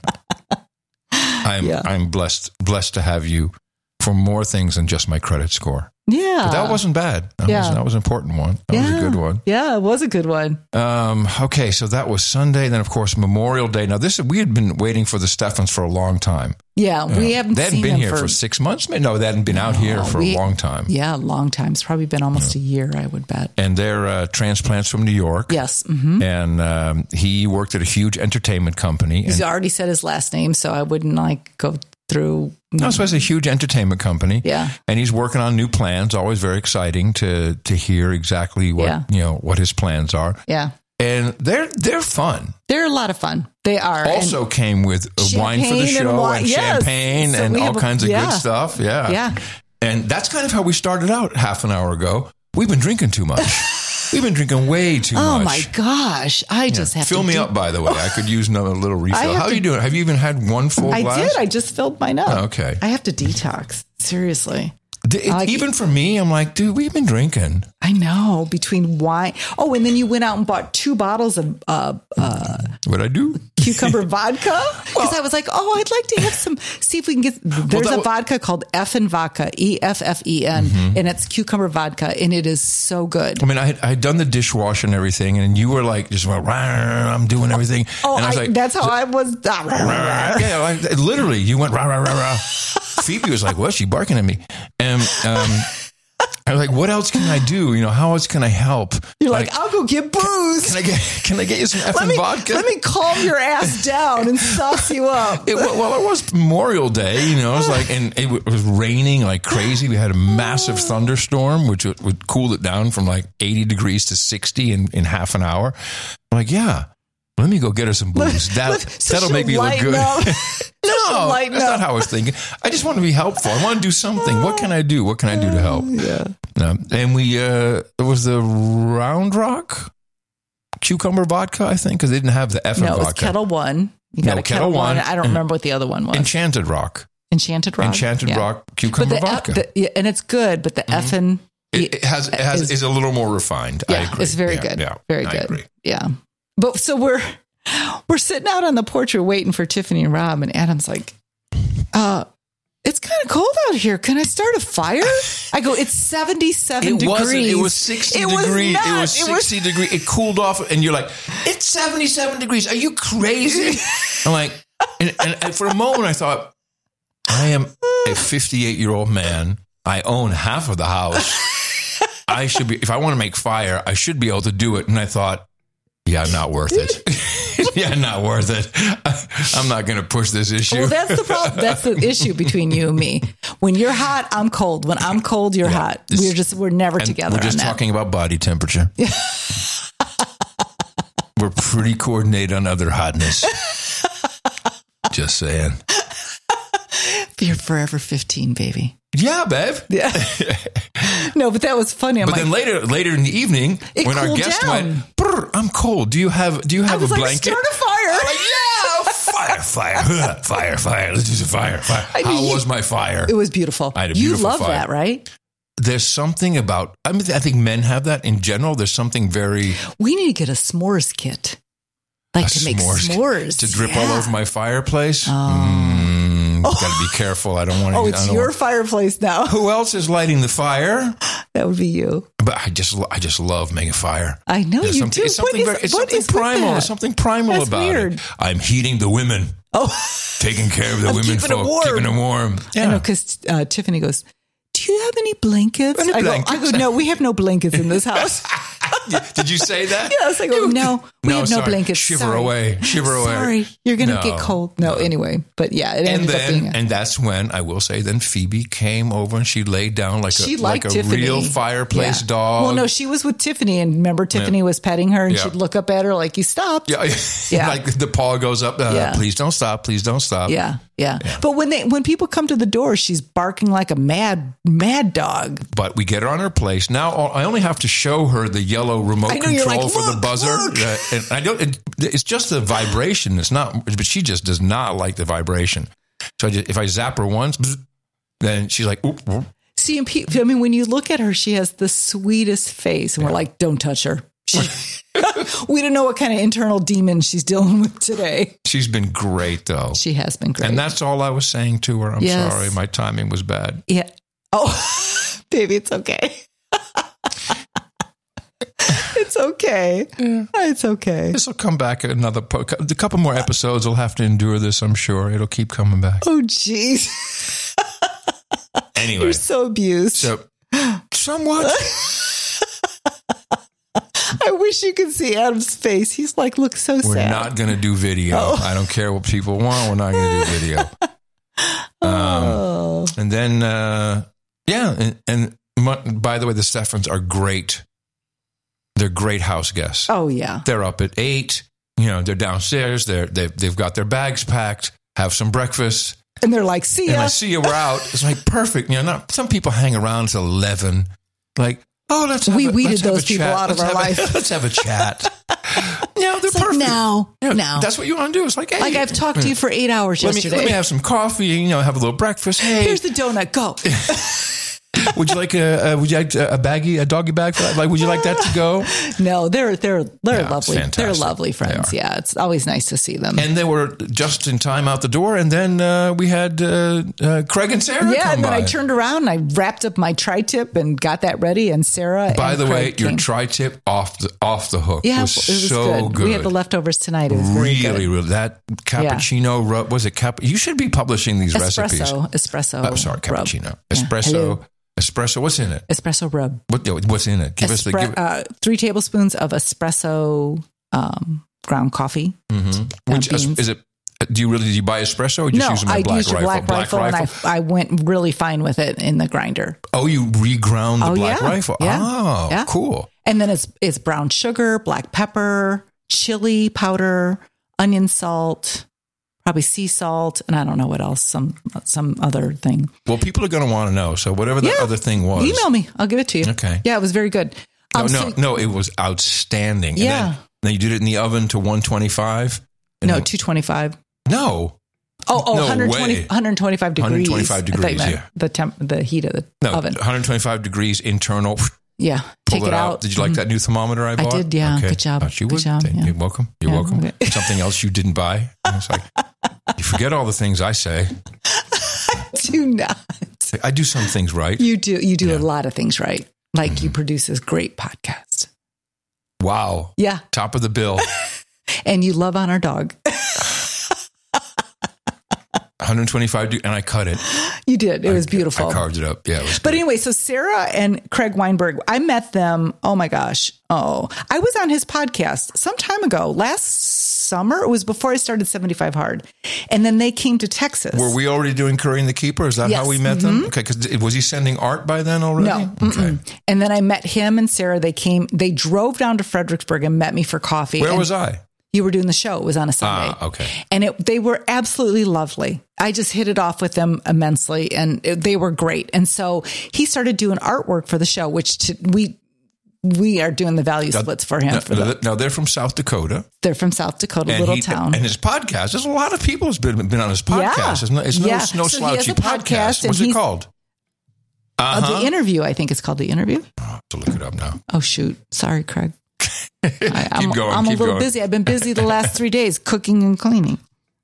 I'm Yeah. I'm blessed blessed to have you for more things than just my credit score. Yeah, But that wasn't bad. That, Yeah. was, that was an important one. That was a good one. Yeah, it was a good one. Um, okay, so that was Sunday. Then, of course, Memorial Day. Now, this we had been waiting for the Stephans for a long time. Yeah, we haven't They hadn't seen been them here for, for six months. No, they hadn't been out here for we- a long time. Yeah, a long time. It's probably been almost a year, I would bet. And they're uh, transplants from New York. Yes. hmm And um, he worked at a huge entertainment company. He's And, already said his last name, so I wouldn't like go through. no, so it's a huge entertainment company. Yeah. And he's working on new plans. Always very exciting to to hear exactly what Yeah. you know what his plans are. Yeah. And they're they're fun. They're a lot of fun. They are. Also came with a wine for the Champagne and show and, wine, yes. champagne So and we all have a- kinds of yeah. good stuff. Yeah. Yeah. And that's kind of how we started out half an hour ago. We've been drinking too much. We've been drinking way too Oh much. my gosh. I just Yeah. have Fill to me do- up, by the way. I could use another little I refill. have How are to- you doing? Have you even had one full I glass? did. I just filled mine up. Oh, okay. I have to detox. Seriously. D- it- I- even for me, I'm like, dude, we've been drinking. I know, between wine. Oh, and then you went out and bought two bottles of uh, uh, What'd I do? cucumber vodka. Because I was like, oh, I'd like to have some, see if we can get, there's that a wa- vodka called Effen Vodka, E F F E N, Mm-hmm. and it's cucumber vodka, and it is so good. I mean, I had, I had done the dishwasher and everything, and you were like, just went, "Rah, I'm doing everything. Oh, and I was I, like, that's how I was. yeah, like, literally, you went, rah, rah, rah, rah. Phoebe was like, what's she barking at me? And um, I was like, what else can I do? You know, how else can I help? You're like, I'll go get booze. Can I get can I get you some let effing me, vodka? let me calm your ass down and sauce you up. It, well, well, it was Memorial Day, you know. It was like, and it was raining like crazy. We had a massive thunderstorm, which would, would cool it down from like eighty degrees to sixty in, in half an hour. I'm like, yeah, let me go get her some booze. That Let- so that'll she'll make me look lighten good. up. No, lighten that's up. not how I was thinking. I just want to be helpful. I want to do something. What can I do? What can I do to help? Yeah. No. And we, uh, it was the Round Rock cucumber vodka, I think, because they didn't have the effing No, it was vodka. Kettle One. You got No, a Kettle, Kettle One. One. I don't remember what the other one was. Enchanted Rock. Enchanted Rock. Enchanted Yeah. Rock But cucumber the, vodka. the yeah, and it's good, but the effing it, it has, it has, is- is a little more refined. I yeah, agree. it's very Yeah, good. Yeah, very I good. agree. Yeah. But so we're we're sitting out on the porch, we're waiting for Tiffany and Rob, and Adam's like, uh, it's kind of cold out here. Can I start a fire? I go, it's seventy-seven It degrees. wasn't. It was sixty It was degrees. not. It was It was- sixty degrees. It cooled off, and you're like, "It's seventy-seven degrees. Are you crazy?" I'm like, and, and, and for a moment, I thought, I am a fifty-eight year old man. I own half of the house. I should be. If I want to make fire, I should be able to do it. And I thought, yeah, not worth it. Yeah, not worth it. I'm not going to push this issue. Well, that's the problem. That's the issue between you and me. When you're hot, I'm cold. When I'm cold, you're Yeah, hot. this- We're just we're never And together. We're just on that. talking about body temperature. We're pretty coordinated on other hotness. Just saying. You're forever fifteen, baby. Yeah, babe. Yeah. No, but that was funny. I'm But like, then later, later in the evening, It when our cooled guest down. went, "Brr, I'm cold. Do you have? Do you I have a was like, blanket?" start a fire. I'm like, yeah, fire, fire, fire, fire. Let's do some fire, fire. I mean, How you- was my fire? It was beautiful. I had a you beautiful love fire. that, right? There's something about. I mean, I think men have that in general. There's something very We need to get a s'mores kit. Like a to make s'mores s'mores. to drip Yeah. all over my fireplace. Mm, Got to be careful. I don't want to. Oh, it's your fireplace now. Who else is lighting the fire? That would be you. But I just, I just love making a fire. I know There's you something, do. It's something, What very, is- it's what something is with primal. that? There's something primal That's about weird. it. I'm heating the women, Oh, taking care of the I'm women keeping it folk, warm. keeping them warm. I know, because uh, Tiffany goes, do you have any blankets? Any I, go, I blankets? go, no, we have no blankets in this house. Did you say that? Yes, I go, no, we No, have no sorry. blankets. Shiver Sorry. away. Shiver away. Sorry, you're going to No. get cold. No, anyway, but yeah, it And ended up being then, a, and that's when I will say, then Phoebe came over and she laid down like she a like liked a Tiffany. real fireplace Yeah. dog. Well, no, she was with Tiffany, and remember Tiffany was petting her, and Yeah. she'd look up at her like, you stopped. Yeah, Yeah. like the paw goes up. Uh, Yeah. Please don't stop. Please don't stop. Yeah, yeah, But when they when people come to the door, she's barking like a mad mad dog. But we get her on her place. Now I only have to show her the yellow remote I know, you're control like, for the "Look, buzzer. look." Uh, and I don't. It, it's just the vibration. It's not. But she just does not like the vibration. So I just, if I zap her once, bzz, then she's like, oop, oop. See, and pe- I mean, when you look at her, she has the sweetest face, and we're like, don't touch her. She, we don't know what kind of internal demon she's dealing with today. She's been great though. She has been great. And that's all I was saying to her. I'm Yes. sorry, my timing was bad. Yeah. Oh, baby, it's okay. It's okay. It's okay. This will come back another. Po- a couple more episodes. We'll have to endure this. I'm sure it'll keep coming back. Oh, jeez. Anyway, You're so abused. so somewhat. I wish you could see Adam's face. He's like, looks so We're sad. not going to do video. Oh. I don't care what people want. We're not going to do video. Um, oh. and then, uh, yeah. And, and mu- by the way, the Steffens are great. They're great house guests. Oh, yeah. They're up at eight. You know, they're downstairs. They're, they've, they've got their bags packed, have some breakfast. And they're like, see And ya. I see you, we're out. It's like perfect. You know, not, some people hang around till eleven. Like, Oh, let's have we a, weeded let's have those a people chat. out of let's our have life. A, let's have a chat. Yeah, they're It's like, perfect. now, Yeah, now. That's what you want to do. It's like, hey, Like I've talked to you for eight hours let me, yesterday. let me have some coffee, you know, have a little breakfast. Hey, Here's the donut. Go. would you like a, a would you like a baggie, a doggy bag for that? Like, would you like that to go? No, they're they're they're Yeah, lovely. They're fantastic. lovely friends. They are. Yeah, it's always nice to see them. And they were just in time out the door, and then uh, we had uh, uh, Craig and Sarah yeah, come and then by. I turned around and I wrapped up my tri-tip and got that ready. And Sarah. By and the way, Craig your came. tri-tip off the off the hook yeah, was, it was so good. good. We had the leftovers tonight. It was very really, good. really that cappuccino rub was it cap? You should be publishing these recipes. Espresso, espresso. Oh, sorry, rub. cappuccino, Yeah. espresso, Hello. espresso. What's in it? Espresso rub. What, what's in it? Give us the. Espre- Give, uh, three tablespoons of espresso um, ground coffee. mm-hmm. Which beans. is it? Do you really do you buy espresso or just No, use them in I black used your rifle? black rifle, and I, I went really fine with it in the grinder. Oh, you reground the Oh, black yeah. rifle. Yeah. Oh, Yeah. cool. And then it's it's brown sugar, black pepper, chili powder, onion salt, probably sea salt, and I don't know what else, some some other thing. Well, people are going to want to know. So whatever that Yeah. other thing was, Email me. I'll give it to you. Okay. Yeah, it was very good. No, Um, no, so- no. It was outstanding. And Yeah. then, then you did it in the oven to one twenty-five. And No, then- two twenty-five. no, Oh, oh, No one hundred twenty, way. one twenty-five degrees. one twenty-five I thought you degrees, meant yeah. The temp, the heat of the no. oven. one twenty-five degrees internal. Yeah. Pull Take it it out. out. Did you like that new thermometer I bought? did, yeah. Good job. Thought you Good would. job, Thank- yeah. You're welcome. You're Yeah, welcome. okay. Something else you didn't buy. And it's like you forget all the things I say. Do not. I do some things right. You do. You do Yeah. a lot of things right. Like Mm-hmm. you produce this great podcast. Wow. Yeah. Top of the bill. And you love on our dog. one twenty-five, de- and I cut it. You did. It was beautiful. I carved it up. Yeah. It was But good. anyway, so Sarah and Craig Weinberg, I met them. Oh my gosh. Oh, I was on his podcast some time ago, last summer. It was before I started seventy-five Hard. And then they came to Texas. Were we already doing Curry and the Keeper? Is that Yes. how we met them? Okay. Because was he sending art by then already? No. Okay. Mm-mm. And then I met him and Sarah. They came, they drove down to Fredericksburg and met me for coffee. Where And was I? You were doing the show. It was on a Sunday. Ah, okay. And it, they were absolutely lovely. I just hit it off with them immensely, and it, they were great. And so he started doing artwork for the show, which to, we we are doing the value splits for him. Now, for the, now they're from South Dakota. they're from South Dakota, And little he- town. And his podcast, there's a lot of people who's been, been on his podcast. It's no, it's no, Yeah. no So he has slouchy a podcast, podcast. and What's it he's- called? Uh, Uh-huh. the interview, I think it's called The Interview. I'll have to look it up now. Oh, shoot. Sorry, Craig. I, I'm, Keep going, I'm keep a little going. busy. I've been busy the last three days cooking and cleaning.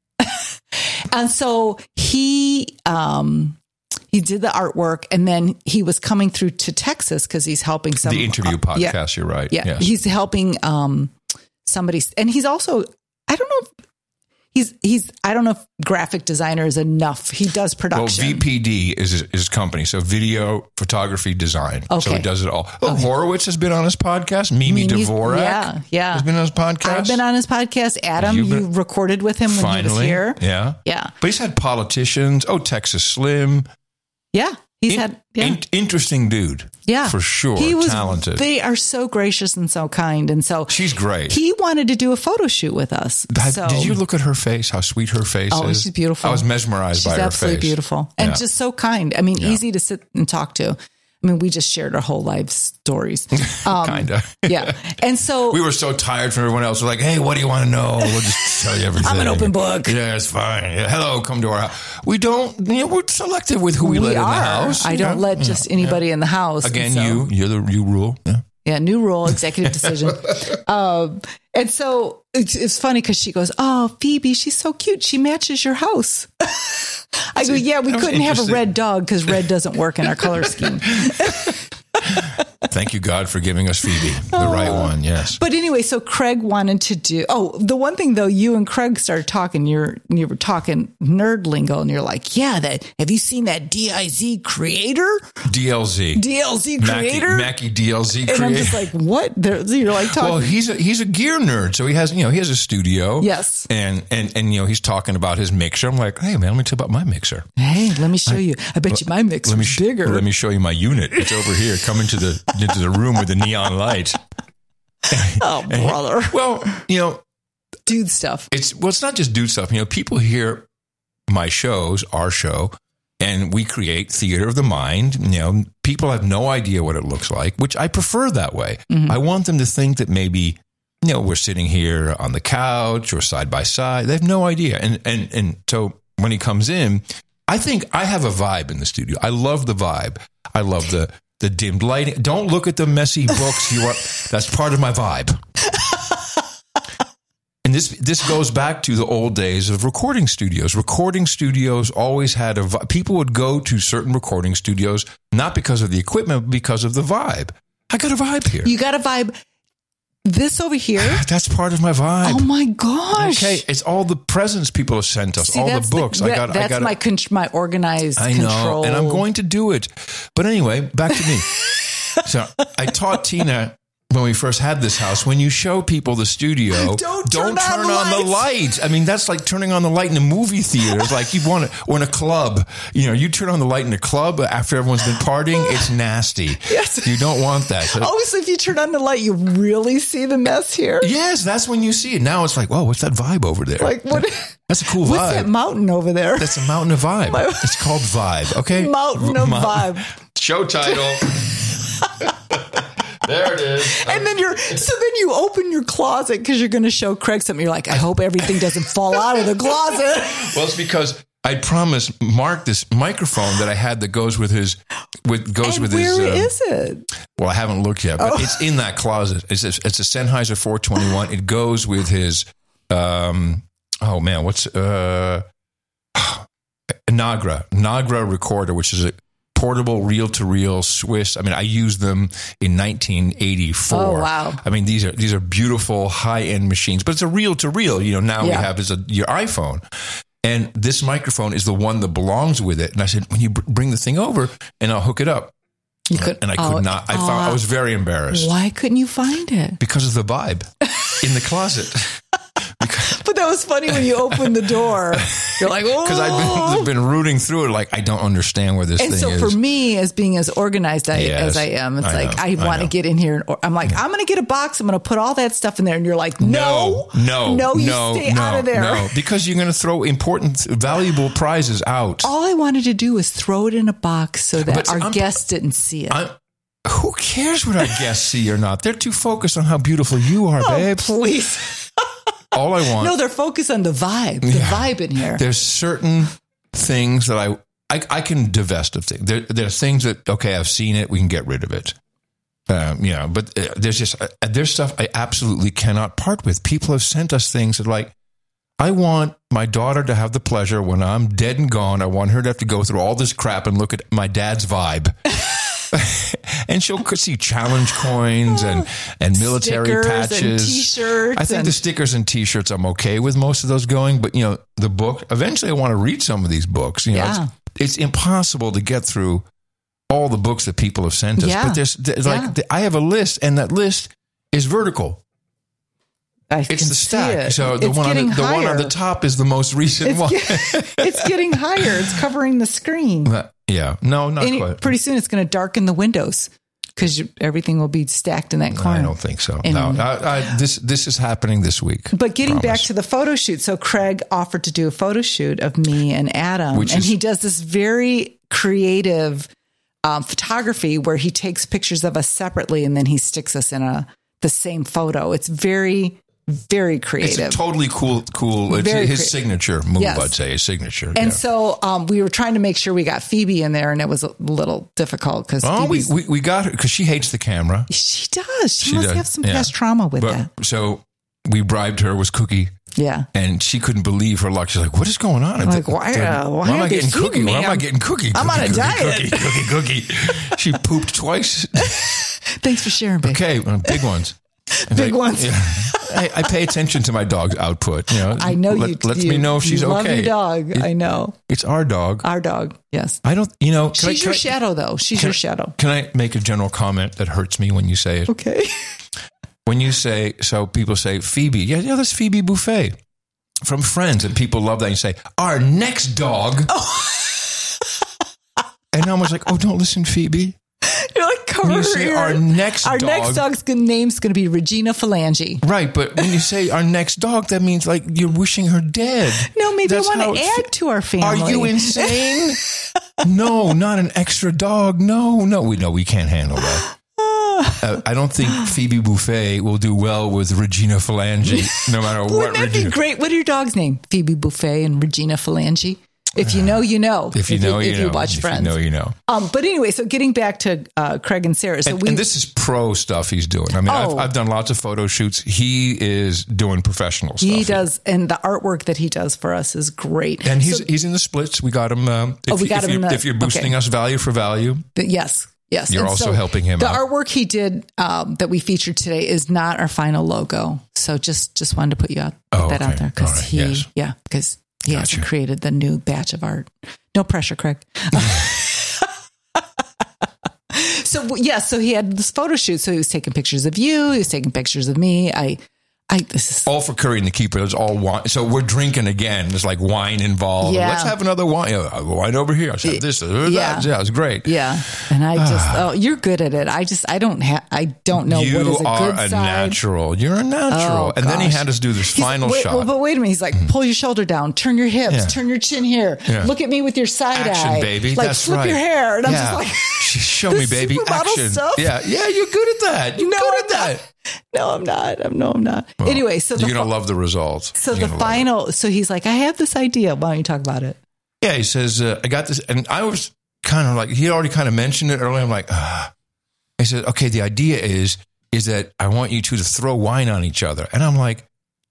And so he um, he did the artwork, and then he was coming through to Texas because he's helping some The interview uh, podcast, yeah, you're right. yeah, Yes. he's helping um, somebody, and he's also I don't know. If, He's he's I don't know if graphic designer is enough. He does Well, production. V P D is his, his company, so video, photography, design. So Okay. he does it all. Oh, Horowitz has been on his podcast. Mimi Mimi's- Dvorak yeah, yeah. has been on his podcast. I've been on his podcast. Adam, You've you been- recorded with him when Finally, he was here. yeah, Yeah. But he's had politicians. Oh, Texas Slim. Yeah. He's In- had yeah. in- interesting dude. Yeah. for sure. He was talented. They are so gracious and so kind. And so She's great. he wanted to do a photo shoot with us. Have- So Did you look at her face? How sweet her face Oh, is. she's beautiful. I was mesmerized She's by her absolutely face. beautiful and Yeah. just so kind. I mean, Yeah. easy to sit and talk to. I mean, we just shared our whole life stories. Um, Kinda. Yeah. And so We were so tired from everyone else. We're like, hey, what do you want to know? We'll just tell you everything. I'm an open book. Yeah, it's fine. Yeah, hello, come to our house. We don't, you know, we're selective with who we, we let are. in the house. I don't Yeah. let just anybody in the house. Again, And so- you, you're the, you rule. Yeah. Yeah, new rule, executive decision. um, and so it's, it's funny because she goes, "Oh, Phoebe, she's so cute. She matches your house." I go, "Yeah, we That was couldn't have a interesting. red dog because red doesn't work in our color scheme." Thank you, God, for giving us Phoebe, the right one. Yes. But anyway, so Craig wanted to do. Oh, the one thing though, you and Craig started talking. You're you were talking nerd lingo, and you're like, "Yeah, that have you seen that D I Z creator, D L Z. D L Z creator?" Mackie, Mackie D L Z and creator. I'm just like, "What?" There- You're like talking. Well, he's a he's a gear nerd, so he has you know he has a studio. Yes. and and and you know he's talking about his mixer. I'm like, hey man, let me tell you about my mixer. Hey, let me show you. I bet you my mix Let me was sh- bigger. Let me show you my unit. It's over here. Come into the into the room with the neon light. Oh, brother. Well, you know, Dude stuff. it's well, it's not just dude stuff. You know, people hear my shows, our show, and we create theater of the mind. You know, people have no idea what it looks like, which I prefer that way. Mm-hmm. I want them to think that maybe, you know, we're sitting here on the couch or side by side. They have no idea. And, and, and so when he comes in, I think I have a vibe in the studio. I love the vibe. I love the, the dimmed lighting. Don't look at the messy books. You are, that's part of my vibe. And this this goes back to the old days of recording studios. Recording studios always had a vibe. People would go to certain recording studios, not because of the equipment, but because of the vibe. I got a vibe here. You got a vibe. This over here? That's part of my vibe. Oh my gosh. Okay, it's all the presents people have sent us, See, all the books. The, I got. That's I got my con- my organized I know, control. and I'm going to do it. But anyway, back to me. So I taught Tina when we first had this house, when you show people the studio, don't, don't turn, turn on, on, the, the lights. I mean, that's like turning on the light in a movie theater. It's like you want to, or in a club, you know, you turn on the light in a club after everyone's been partying. It's nasty. Yes. You don't want that. So, oh, so if you turn on the light, you really see the mess here? yes, that's when you see it. Now it's like, whoa, what's that vibe over there? Like what? That's a cool What's vibe. that mountain over there? That's a mountain of vibe. My, it's called Vibe. Okay. Mountain of Mount- Vibe. Show title. There it is. And then you're, so then you open your closet because you're going to show Craig something. You're like, I hope everything doesn't fall out of the closet. Well, it's because I promised Mark this microphone that I had that goes with his, with goes and with where his. Where um, is it? Well, I haven't looked yet, but Oh. it's in that closet. It's a, it's a Sennheiser four twenty-one. It goes with his, um, oh man, what's, uh, Nagra, Nagra recorder, which is a portable reel-to-reel Swiss. I mean, I used them in nineteen eighty-four. Oh, wow. I mean, these are these are beautiful high-end machines, but it's a reel-to-reel. You know, now we Yeah. have is a your iPhone, and this microphone is the one that belongs with it. And I said, when you br- bring the thing over, and I'll hook it up. You could, And I could oh, not. I found I was very embarrassed Why couldn't you find it? because of the vibe in the closet. But that was funny when you opened the door. You're like, oh. Because I've been, been rooting through it, like I don't understand where this And thing so is. for me, as being as organized I, Yes, as I am, it's I like know, I I want to know. get in here. And or, I'm like, I'm going to get a box. I'm going to put all that stuff in there. And you're like, no, no, no, you no, stay no, out of there. No, because you're going to throw important, valuable prizes out. All I wanted to do was throw it in a box so that But our I'm- guests didn't see it. I'm, who cares what our guests see or not? They're too focused on how beautiful you are, oh, babe. please. All I want. No, they're focused on the vibe, the Yeah. vibe in here. There's certain things that I, I, I can divest of things. There, there are things that, okay, I've seen it. We can get rid of it. Um, you know, but uh, there's just, uh, there's stuff I absolutely cannot part with. People have sent us things that like, I want my daughter to have the pleasure when I'm dead and gone. I want her to have to go through all this crap and look at my dad's vibe. And she'll see challenge coins and, and military Stickers patches. and T-shirts I think and- the stickers and T-shirts, I'm okay with most of those going. But, you know, the book, eventually I want to read some of these books. You know, Yeah. it's, it's impossible to get through all the books that people have sent us. Yeah. But there's, there's Yeah. like, I have a list, and that list is vertical. I It's can the see stack. it. So the It's one on the, getting the one on higher. the top is the most recent It's, one. get- it's getting higher. It's covering the screen. But, yeah, no, not And it- quite. pretty soon it's going to darken the windows because everything will be stacked in that corner. I don't think so. And- no, I, I, this this is happening this week. But getting back Promise. to the photo shoot, so Craig offered to do a photo shoot of me and Adam, Which and is- he does this very creative um, photography where he takes pictures of us separately and then he sticks us in a the same photo. It's very, very It's creative. a totally cool, cool. It's Very his crea- signature move, Yes. I'd say, his signature. and yeah. so um, we were trying to make sure we got Phoebe in there, and it was a little difficult because Oh, we, we we got her because she hates the camera. she does. She, She must does, have some yeah. past trauma with But that. so we bribed her with Cookie, Yeah. and she couldn't believe her luck. She's like, "What is going on?" Like, why, uh, why am are I they getting feeding Cookie? me? Why am I I'm- getting Cookie? I'm cookie, on a cookie, diet. Cookie, cookie, cookie. She pooped twice. Thanks for sharing, babe. Okay, well, big ones. Big ones. Yeah. I, I pay attention to my dog's output. You know, I know Let, you. lets you, me know if she's you love okay. your dog. It- I know. It's our dog. Our dog. Yes. I don't. You know, can I- She's can your I- shadow, though. She's Can your I- shadow. Can I make a general comment that hurts me when you say it? Okay. When you say, so people say, Phoebe, yeah, yeah, that's Phoebe Buffet from Friends. And people love that. You say, our next dog. And I'm always like, oh, don't listen, Phoebe. You're like cover When you her say ear. our next Our dog. next dog's gonna- name's going to be Regina Phalange. Right, but when you say our next dog, that means like you're wishing her dead. No, maybe That's I want how to it add fe- to our family. Are you insane? No, not an extra dog. No, no, we no, we can't handle that. Uh, I don't think Phoebe Buffet will do well with Regina Phalange, no matter what. Wouldn't that Regina... be great? What are your dog's name? Phoebe Buffet and Regina Phalange. If you know, you know. If you if know, you, you if know. you watch if Friends. you know, you know. Um, but anyway, so getting back to uh, Craig and Sarah. So and, we, and this is pro stuff he's doing. I mean, Oh. I've, I've done lots of photo shoots. He is doing professional stuff. he does, and the artwork that he does for us is great. And he's So- he's in the splits. We got him. Um, if, Oh, we got if him in you're, the- if you're boosting okay. us value for value, But yes, yes. You're And also so helping him The out. artwork he did um, that we featured today is not our final logo. So just just wanted to put you out put Oh, that okay. out there because All right. he Yes. yeah because he Gotcha. hasn't created the new batch of art. No pressure, Craig. So yeah, so he had this photo shoot. So he was taking pictures of you. He was taking pictures of me. I, I this is all for Curry and the Keeper. It's all wine. So we're drinking again. There's like wine involved. Yeah. Let's have another wine. Uh, wine over here. Let's have this. Uh, Yeah. that. Yeah, it's great. yeah. And I just oh, you're good at it. I just I don't have I don't know You what is a are good a side. natural. You're a natural. Oh, and then he gosh. had us do this He's- final wait, shot. Well, but wait a minute. He's like, pull your shoulder down, turn your hips, Yeah. turn your chin here. Yeah. Look at me with your side Action, eye, baby. Like That's flip right. your hair, and I'm yeah. just like, show the me, baby. supermodel Action. stuff? Yeah, yeah. You're good at that. You're No, good I'm at that. no, I'm not. I'm no, I'm not. Well, anyway, so the you're gonna fi- love the results. so You're the gonna love it. final. So he's like, I have this idea. Why don't you talk about it? Yeah, he says, uh, I got this. And I was kind of like, he already kind of mentioned it earlier. I'm like, ah. He said, okay, the idea is, is that I want you two to throw wine on each other. And I'm like,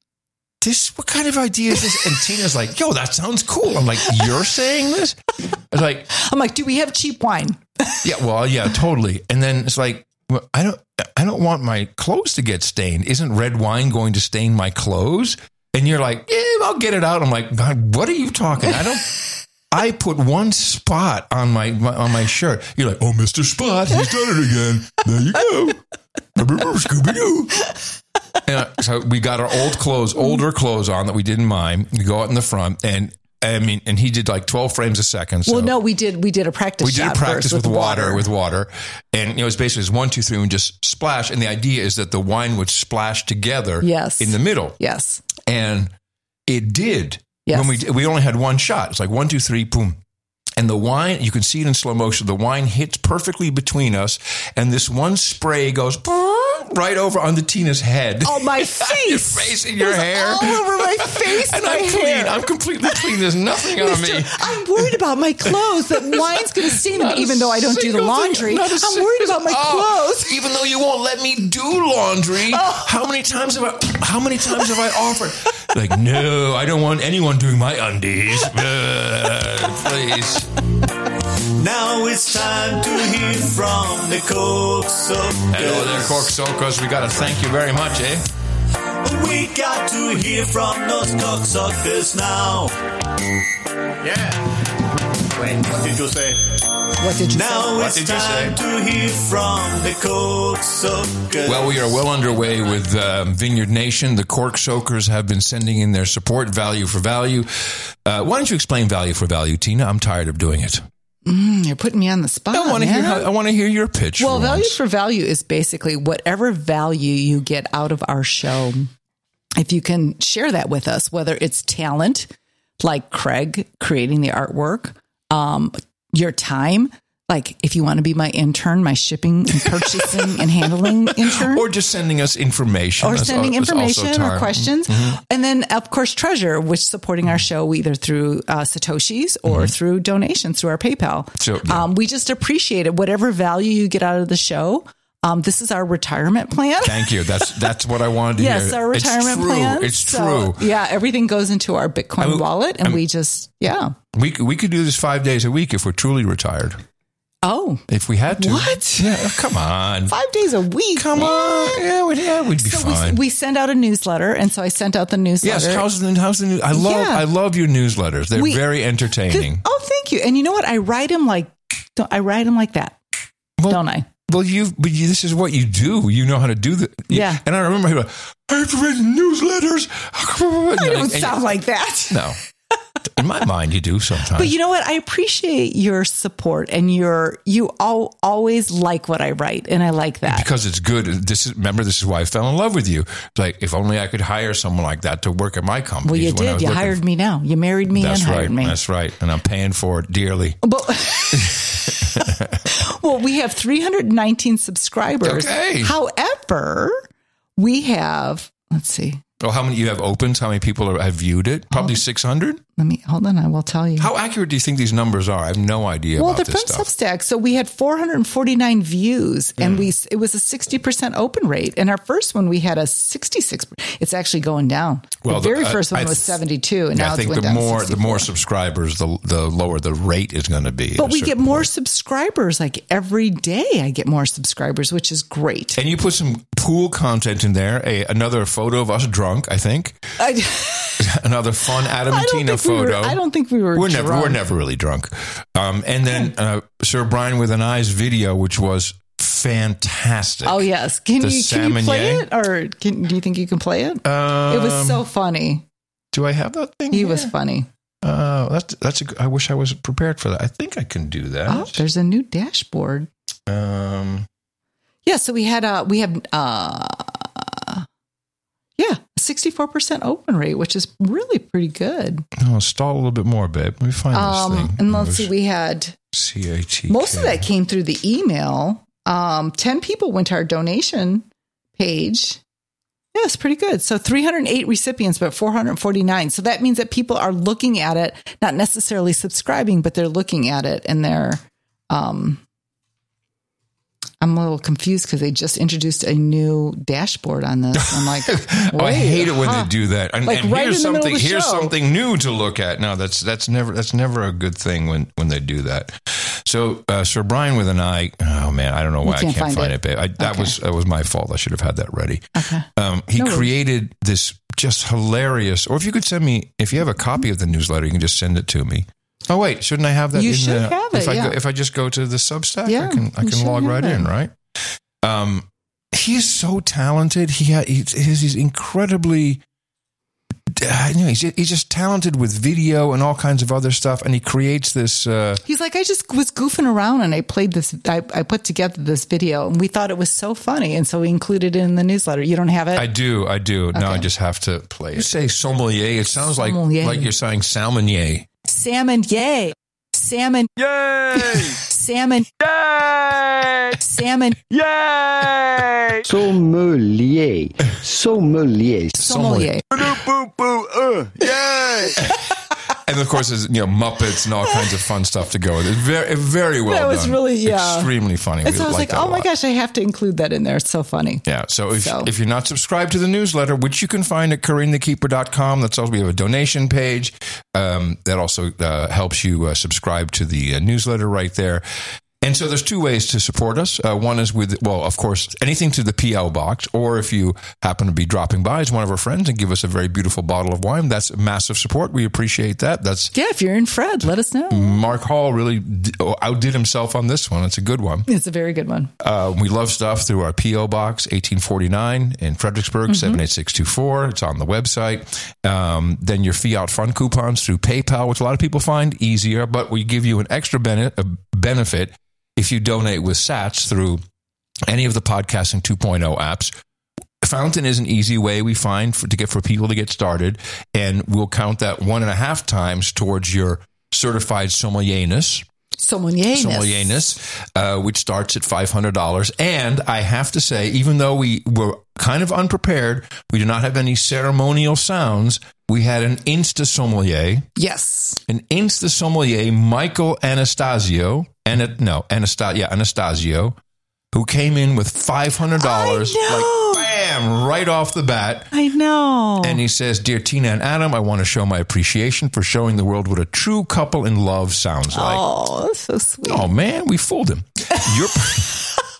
this, what kind of idea is this? And Tina's like, yo, that sounds cool. I'm like, you're saying this? I was like, I'm like, do we have cheap wine? yeah, well, yeah, totally. And then it's like, well, I don't, I don't want my clothes to get stained. Isn't red wine going to stain my clothes? And you're like, yeah, I'll get it out. I'm like, God, what are you talking? I don't. I put one spot on my, my on my shirt. You're like, oh, Mister Spot, he's done it again. There you go, Scooby Doo. And so we got our old clothes, older clothes on that we didn't mind. We go out in the front, and I mean, and he did like twelve frames a second. So. Well, no, we did. We did a practice. We did a shot practice first with, water, with water. And, you know, it's basically it's one, two, three, and just splash. And the idea is that the wine would splash together Yes. in the middle. Yes. And it did. Yes. When we we only had one shot. It's like one, two, three, boom. And the wine, you can see it in slow motion. The wine hits perfectly between us. And this one spray goes right over onto Tina's head. Oh, my face. Your face and your It was hair. all over my face And my I'm clean. hair. I'm completely clean. There's nothing on Mister, me. I'm worried about my clothes. That wine's going to stain them, Not a even though I don't do the single thing. laundry. Not a I'm single- worried about my Oh, clothes. even though you won't let me do laundry, Oh. how many times have I? How many times have I offered? Like, no, I don't want anyone doing my undies. Uh, please. Now it's time to hear from the Corksuckers. Hello there, Corksuckers. We got to thank you very much, eh? We got to hear from those cocksuckers now. Yeah. Wait, what did you say? What did you Now What it's did you time to hear from the Corksuckers. Well, we are well underway with um, Vineyard Nation. The Corksuckers have been sending in their support, value for value. Uh, why don't you explain value for value, Tina? I'm tired of doing it. say? Mm, you're putting me on the spot. I want to man. hear. How, I want to hear your pitch. Well, for value once. for value is basically whatever value you get out of our show. If you can share that with us, whether it's talent, like Craig creating the artwork, um, your time, like if you want to be my intern, my shipping and purchasing and handling intern. or just sending us information, Or That's sending al- that's also information or time. questions. Mm-hmm. And then, of course, Treasure, which supporting our show either through uh, Satoshis or through donations through our PayPal. Mm-hmm. So, yeah. um, we just appreciate it. Whatever value you get out of the show, um, this is our retirement plan. Thank you. That's that's what I wanted to Yes, hear. our retirement it's true. plan. It's So, true. Yeah, everything goes into our Bitcoin I mean, wallet, and I mean- we just, yeah. We could- we could do this five days a week if we're truly retired. Oh, If we had to. What? Yeah. Come on. five days a week. Come on. Yeah, we'd, yeah, we'd be So we, fine. we send out a newsletter, and so I sent out the newsletter. Yes, how's the how's the new? I love Yeah. I love your newsletters. They're We- very entertaining. Oh, thank you. And you know what? I write them like, I write them like that, Well, don't I? Well, you but you, this is what you do. You know how to do that. Yeah. And I remember he was like, I have to read newsletters. I don't sound like that. No. In my mind, you do sometimes. But you know what? I appreciate your support, and your you all always like what I write, and I like that because it's good. This is remember, this is why I fell in love with you. It's like if only I could hire someone like that to work at my company. Well, you did. You hired me. Now you married me That's and right. hired me. That's right, and I'm paying for it dearly. But, well, we have three hundred nineteen subscribers. Okay. However, we have. Let's see. Oh, how many you have opens? How many people are, have viewed it? Probably six hundred. Let me hold on. I will tell you. How accurate do you think these numbers are? I have no idea. Well, about they're this from stuff. Substack. So we had four hundred forty-nine views, and mm. we it was a sixty percent open rate. And our first one, we had a sixty-six. It's actually going down. Well, the very the, first I, one I was seventy-two, and yeah, now I think it's went the down more to the more subscribers, the the lower the rate is going to be. But we get more point. subscribers. Like every day, I get more subscribers, which is great. And you put some pool content in there. A another photo of us drunk. I think. I, another fun Adam and Tina photo. We were, I don't think we were. We're drunk. never. We're never really drunk. Um, and then uh, Sir Brian with an Eyes video, which was fantastic. Oh yes, can the you can you play it, or can, do you think you can play it? Um, it was so funny. Do I have that thing? He here? was funny. Uh, that's that's. A, I wish I was prepared for that. I think I can do that. Oh, there's a new dashboard. Um. Yeah. So we had a we have uh. Yeah, sixty-four percent open rate, which is really pretty good. Oh, stall a little bit more, babe. Let me find um, this thing. And let's see, we had C A T K. Most of that came through the email. Um, ten people went to our donation page. Yeah, it's pretty good. So three hundred eight recipients, but four hundred forty-nine. So that means that people are looking at it, not necessarily subscribing, but they're looking at it, and they're. Um, I'm a little confused because they just introduced a new dashboard on this. I'm like, oh, I hate it when huh. they do that. And, like and right here's in the something. middle of the here's show. something new to look at. No, that's that's never that's never a good thing when when they do that. So, uh, Sir Brian with an eye. Oh man, I don't know why can't I can't find find it, it, babe. I, that okay. was that was my fault. I should have had that ready. Okay. Um, he no created this just hilarious. Or if you could send me, if you have a copy of the newsletter, you can just send it to me. Oh wait, shouldn't I have that? You in should the, have it. If I yeah. go, if I just go to the Substack, yeah, I can I can log right it. in, right? Um, he is so talented. He ha- he he's incredibly. Uh, you know, he's he's just talented with video and all kinds of other stuff, and he creates this. Uh, he's like, I just was goofing around and I played this. I, I put together this video, and we thought it was so funny, and so we included it in the newsletter. You don't have it? I do, I do. Okay. Now I just have to play it. You say sommelier. It sounds sommelier. like like you're saying salmonier. Salmon, yay! Salmon, yay! Salmon, yay! Salmon, yay! Sommelier, sommelier, sommelier. Boo boo, uh, yay! And of course, there's you know Muppets and all kinds of fun stuff to go with. It's very, very well done. That was done. Really, yeah, extremely funny. And so I was like, oh my lot. gosh, I have to include that in there. It's so funny. Yeah. So if so. if you're not subscribed to the newsletter, which you can find at Corinne the Keeper dot com, that's also we have a donation page um, that also uh, helps you uh, subscribe to the uh, newsletter right there. And so there's two ways to support us. Uh, one is with, well, of course, anything to the P L box, or if you happen to be dropping by as one of our friends and give us a very beautiful bottle of wine, that's massive support. We appreciate that. That's yeah. If you're in Fred, let us know. Mark Hall really d- outdid himself on this one. It's a good one. It's a very good one. Uh, we love stuff through our P O box, eighteen forty-nine in Fredericksburg, mm-hmm. seven eight six two four. It's on the website. Um, then your Fiat Fun coupons through PayPal, which a lot of people find easier, but we give you an extra bene- a benefit if you donate with Sats through any of the Podcasting two point oh apps. Fountain is an easy way we find for, to get for people to get started, and we'll count that one and a half times towards your certified sommelierness. Sommelierness. Sommelierness, uh, which starts at five hundred dollars. And I have to say, even though we were kind of unprepared, we did not have any ceremonial sounds. We had an Insta sommelier. Yes. An Insta sommelier, Michael Anastasio. And it, no, Anastasio, yeah, Anastasio, who came in with five hundred dollars. I know. Like, bam, right off the bat. I know. And he says, Dear Tina and Adam, I want to show my appreciation for showing the world what a true couple in love sounds like. Oh, that's so sweet. Oh, man, we fooled him. You're...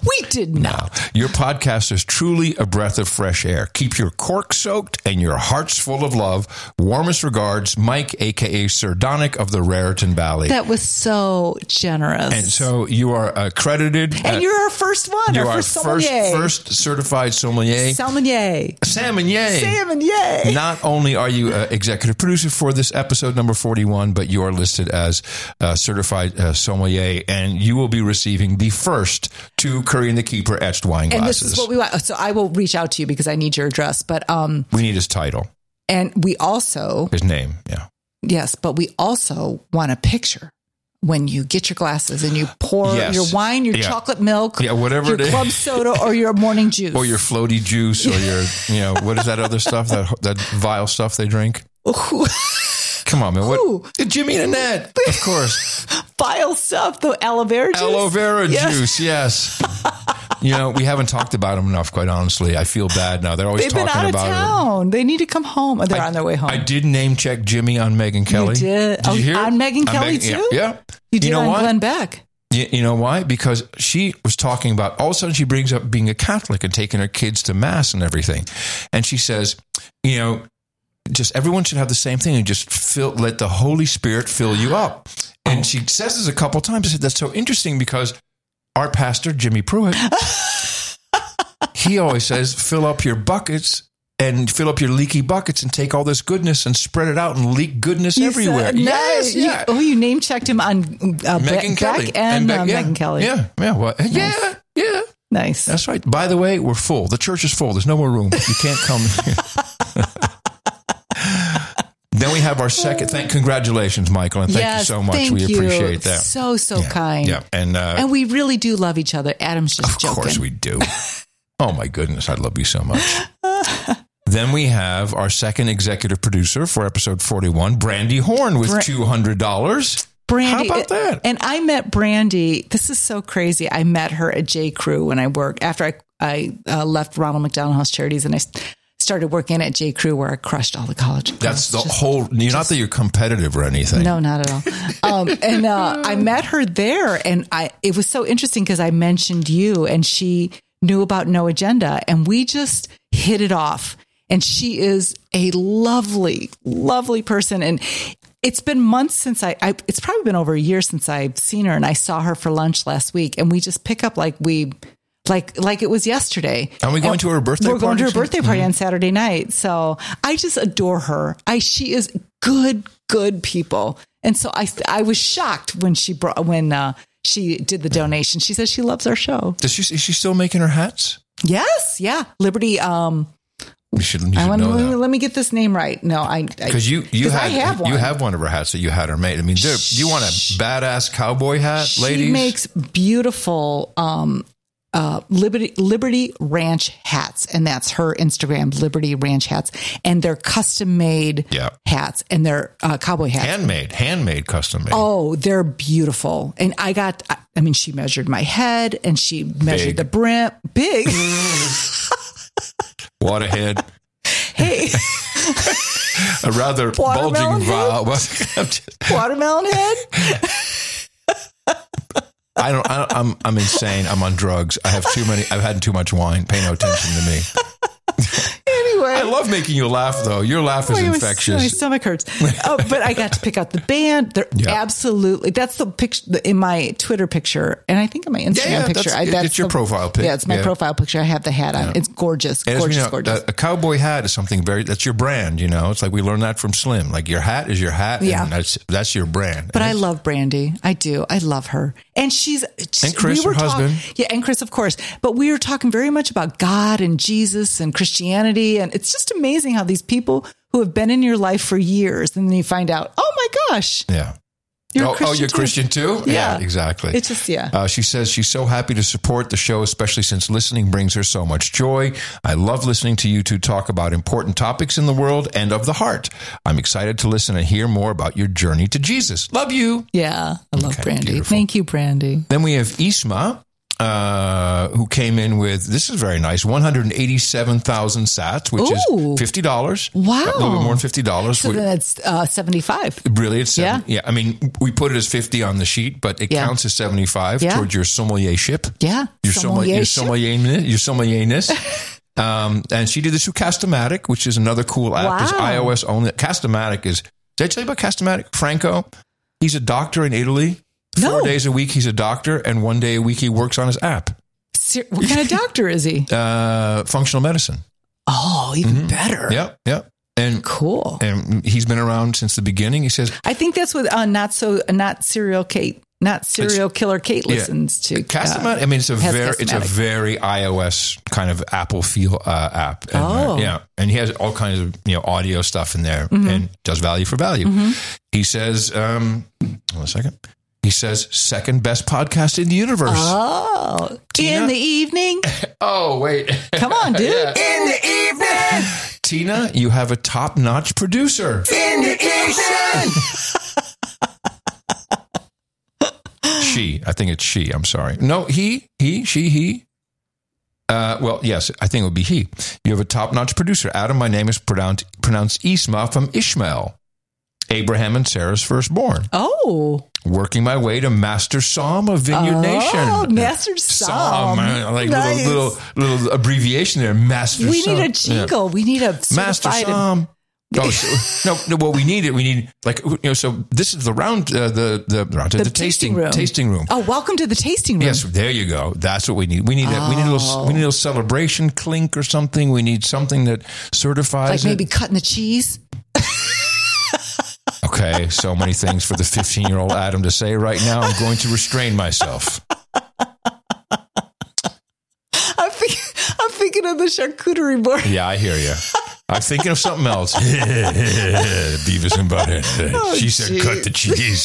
We did not. Your podcast is truly a breath of fresh air. Keep your cork soaked and your hearts full of love. Warmest regards, Mike, a k a. Sir Donick of the Raritan Valley. That was so generous. And so you are accredited. And uh, you're our first one, you're our our first first, sommelier. first certified sommelier. Sommelier. Salmonier. Salmonier. Not only are you uh, executive producer for this episode number forty-one, but you are listed as uh, certified uh, sommelier, and you will be receiving the first two Curry and the Keeper etched wine And glasses. this is what we want. So I will reach out to you because I need your address. But um, we need his title, and we also his name. Yeah. yes, but we also want a picture when you get your glasses and you pour Yes. your wine, your Yeah. chocolate milk, Yeah, whatever your it is. club soda, or your morning juice, Or your floaty juice, or your, you know, what is that other stuff, that that vile stuff they drink? Come on, man. Ooh. What? Jimmy and Annette, of course. vile stuff, the aloe vera juice. Aloe vera Yes. juice, yes. You know, we haven't talked about them enough, quite honestly. I feel bad now. They're always They've been talking out of about it. town. They need to come home. They're I- on their way home. I did name check Jimmy on Megyn Kelly. did? Did Oh, you hear? on Megyn On Kelly, Megyn- yeah, too? Yeah. you did know on why? Glenn Beck. You, you know why? Because she was talking about, all of a sudden she brings up being a Catholic and taking her kids to mass and everything. And she says, you know, just everyone should have the same thing and just fill, let the Holy Spirit fill you up. And Oh. she says this a couple of times. I said, that's so interesting because our pastor, Jimmy Pruitt, he always says, fill up your buckets and fill up your leaky buckets and take all this goodness and spread it out and leak goodness You everywhere. said- Yes, You- yeah. oh, you name checked him on uh, Megyn Beck, Kelly. Beck and, Beck, uh, yeah. Megyn Kelly. Yeah, yeah, well, yeah, yeah. Nice. That's right. By the way, we're full. The church is full. There's no more room. You can't come. Then we have our second. Thank, congratulations, Michael, and thank yes, you so much. thank We you. appreciate that. So, so yeah, kind. Yeah, and uh, And we really do love each other. Adam's just of joking. course we do. Oh my goodness, I love you so much. Then we have our second executive producer for episode forty-one, Brandy Horn, with Bra- two hundred dollars. Brandy, How about that? And I met Brandy. This is so crazy. I met her at J. Crew when I worked after I I uh, left Ronald McDonald House Charities, and I started working at J. Crew, where I crushed all the college girls. That's the Just- whole. You're not that you're competitive or anything. No, not at all. Um, and uh, I met her there, and I it was so interesting because I mentioned you, and she knew about No Agenda, and we just hit it off. And she is a lovely, lovely person. And it's been months since I, I, it's probably been over a year since I've seen her. And I saw her for lunch last week, and we just pick up like we, like, like it was yesterday. Are we going And to her birthday We're going party to her soon? birthday party on Saturday night. So I just adore her. I, she is good, good people. And so I, I was shocked when she brought, when, uh, she did the donation. She says she loves our show. Does she? Is she still making her hats? Yes. Yeah. Liberty, um, We should, you should I want to know let me, that. let me get this name right. No, I Because you you 'cause had I have one. you have one of her hats that you had her made. I mean, there- you want a badass cowboy hat, She ladies? makes beautiful um, uh, Liberty Liberty Ranch hats, and that's her Instagram, Liberty Ranch hats, and they're custom made Yeah. hats, and they're uh, cowboy hats. handmade, handmade, custom made. Oh, they're beautiful. And I got, I- I mean, she measured my head, and she measured Big. the brim. Big. What a head! Hey, A rather Watermelon bulging vial. watermelon head. I don't. I don't I'm I'm insane. I'm on drugs. I have too many. I've had too much wine. Pay no attention to me. Anyway. I love making you laugh, though. Your laugh is Oh, my- My infectious. stomach hurts. Oh, but I got to pick out the band. They're Yeah. absolutely. That's the picture in my Twitter picture, and I think in my Instagram yeah, picture. that's- I, it- that's it's your the- profile pic. Yeah, it's my Yeah. profile picture. I have the hat on. It's gorgeous, And as we gorgeous, know, gorgeous. A, a cowboy hat is something very. That's your brand. You know, it's like we learned that from Slim. Like your hat is your hat. Yeah. and that's that's your brand. But And I it's- love Brandy. I do. I love her. And she's And Chris, her talk- husband. Yeah, and Chris, of course. But we were talking very much about God and Jesus and Christianity, and it's just amazing how these people who have been in your life for years, and then you find out, oh my gosh, Yeah. you're a oh, Christian oh, you're too. Christian too? Yeah. exactly. It's just yeah. Uh, she says she's so happy to support the show, especially since listening brings her so much joy. I love listening to you two talk about important topics in the world and of the heart. I'm excited to listen and hear more about your journey to Jesus. Love you. Yeah, I love Okay, Brandy. beautiful. Thank you, Brandy. Then we have Isma. uh, who came in with, this is very nice, one hundred eighty-seven thousand sats, which Ooh. is fifty dollars. Wow. A little bit more than fifty dollars. So then it's uh, seventy-five. Really, it's Yeah. seventy, yeah. I mean, we put it as fifty on the sheet, but it Yeah. counts as seventy-five Yeah. towards your sommeliership. Yeah. Your sommelier, your Sommeliership. sommelier, your sommelierness. um, and she did this through Castamatic, which is another cool app. Wow. It's iOS only. Castamatic is. Did I tell you about Castamatic? Franco, he's a doctor in Italy. Four No. days a week he's a doctor, and one day a week he works on his app. Ser- What kind of doctor is he? Uh, functional medicine. Oh, even better. Yep, yep. And Cool. and he's been around since the beginning. He says, I think that's what uh, not so uh, not serial Kate, not serial killer Kate yeah. listens to. Castamatic. uh, I mean, it's a has very, it's a Castamatic. very iOS kind of Apple feel uh, app. And, uh, Oh. yeah, and he has all kinds of you know audio stuff in there, Mm-hmm. and does value for value. He says, um, hold on a second. He says, second best podcast in the universe. Oh, Tina? in the evening. oh, wait. Come on, dude. Yeah. In the evening. Tina, you have a top-notch producer. In the evening. She. I think it's she. I'm sorry. No, he, he, she, he. Uh, well, yes, I think it would be he. You have a top-notch producer. Adam, my name is pronounced, pronounced Isma from Ishmael, Abraham and Sarah's firstborn. Oh. Working my way to Master Psalm of Vineyard Oh, Nation. Master Psalm. uh, like Nice. little, little little abbreviation there. Master We Psalm. need a jingle. We need a Yeah. Master certified- Psalm. Oh, so, no, no. Well, we need it. We need like you know. So this is the round, uh, the the round, the, The tasting tasting room. tasting room. Oh, welcome to the tasting room. Yes, there you go. That's what we need. We need a, we need a little we need a little celebration clink or something. We need something that certifies Like it. maybe cutting the cheese. Okay, so many things for the fifteen-year-old Adam to say right now. I'm going to restrain myself. I'm thinking, I'm thinking of the charcuterie board. Yeah, I hear you. I'm thinking of something else. Beavis and Butthead. Oh, she said, gee. cut the cheese.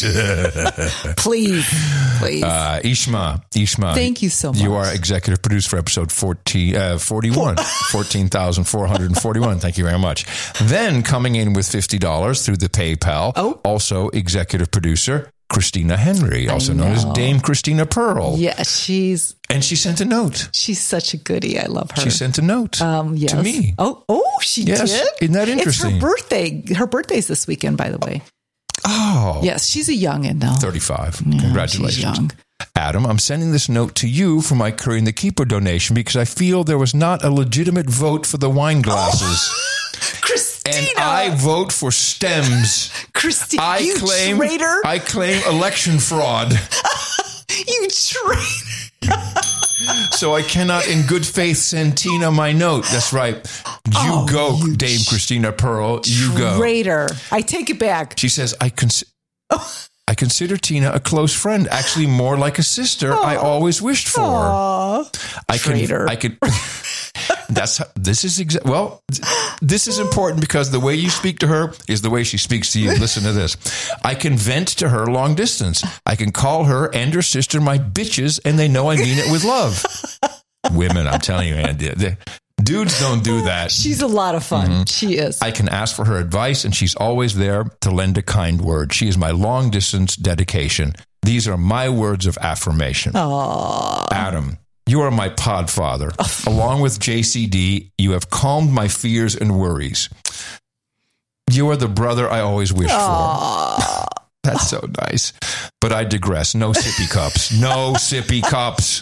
Please, please. Uh, Ishma, Ishma. Thank you so You much. are executive producer for episode fourteen, uh, forty-one, fourteen thousand four hundred forty-one. Thank you very much. Then coming in with fifty dollars through the PayPal, Oh. also executive producer, Christina Henry, also known as know. Dame Christina Pearl. Yeah, she's And she sent a note. she's such a goodie. I love her. She sent a note um, yes. to me. Oh, oh, she Yes. did. Isn't that interesting? It's her birthday. Her birthday's this weekend, by the way. Oh, Yes, she's a youngin' though. thirty-five. Yeah, Congratulations. she's young. Adam, I'm sending this note to you for my Curry and the Keeper donation because I feel there was not a legitimate vote for the wine glasses. Christina, And I vote for stems. Christina, I you claim traitor! I claim election fraud. You traitor! So I cannot in good faith send Tina my note. That's right. You Oh, go, you Dame Christina Pearl. You go. Traitor! I take it back. She says, I cons- I consider Tina a close friend, actually more like a sister I always wished for. Aw. I can, Traitor. I could. That's how, this is exa- well. This is important because the way you speak to her is the way she speaks to you. Listen to this. I can vent to her long distance. I can call her and her sister my bitches, and they know I mean it with love. Women, I'm telling you, man, the- the- dudes don't do that. She's a lot of fun. She is. I can ask for her advice, and she's always there to lend a kind word. She is my long distance dedication. These are my words of affirmation. Aww. Adam, you are my podfather. Along with J C D, you have calmed my fears and worries. You are the brother I always wished for. That's so nice. But I digress. No sippy cups. No sippy cups.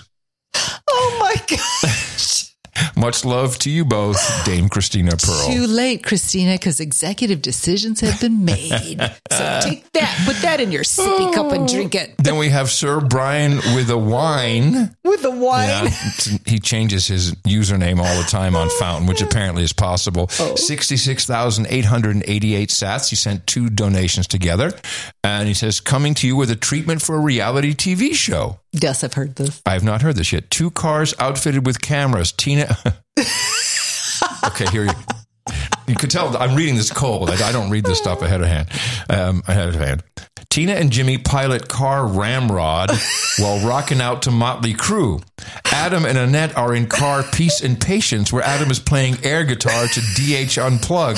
Oh my gosh. Much love to you both, Dame Christina Pearl. Too late, Christina, because executive decisions have been made. So take that, put that in your sippy cup and drink it Then we have Sir Brian with a wine. with the wine. Yeah, it's- he changes his username all the time on Fountain, which apparently is possible. sixty-six thousand eight hundred eighty-eight sats. He sent two donations together. And he says, coming to you with a treatment for a reality T V show. Yes, I've heard this. I have not heard this yet. Two cars outfitted with cameras. Tina. Okay, here you You could tell I'm reading this cold. I, I don't read this stuff ahead of hand. Um, ahead of hand. Tina and Jimmy pilot car Ramrod while rocking out to Motley Crue. Adam and Annette are in car Peace and Patience, where Adam is playing air guitar to D H Unplugged.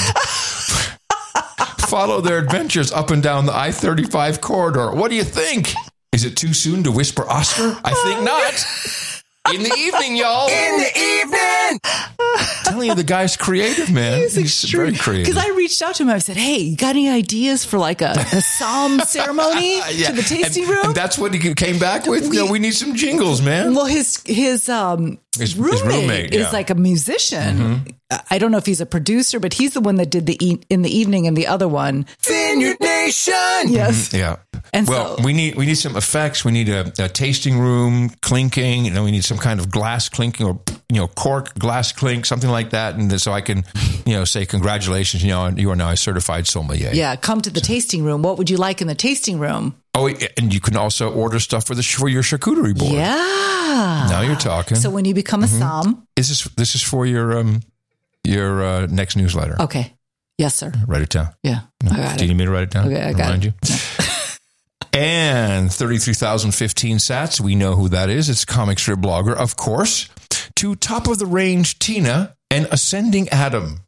Follow their adventures up and down the I thirty-five corridor. What do you think? Is it too soon to whisper Oscar? I think not. In the evening, y'all. In the evening. I'm telling you, the guy's creative, man. He's, He's very creative. Because I reached out to him. I said, "Hey, you got any ideas for like a, a psalm ceremony Yeah. to the tasting and, room?" and that's what he came back with. We, no, we need some jingles, man. Well, his his um His- his roommate, roommate, yeah. is like a musician. Mm-hmm. I don't know if he's a producer, but he's the one that did the e- in the evening and the other one. Vineyard Nation. Yes. Yeah. And well, so- we need we need some effects. We need a, a tasting room clinking. You know, we need some kind of glass clinking or you know cork glass clink, something like that. And then, so I can you know say congratulations. You know, you are now a certified sommelier. Yeah, come to the tasting room. What would you like in the tasting room? Oh, and you can also order stuff for the for your charcuterie board. Yeah. Now you're talking. So when you become a som, Is this this is for your um your uh, next newsletter? okay. Yes, sir. Write it down. Yeah. I got Do you it. need me to write it down? Okay, I got Remind it. you. And thirty-three thousand fifteen sats. We know who that is. It's comic strip blogger, of course. To top of the range, Tina, and ascending Adam.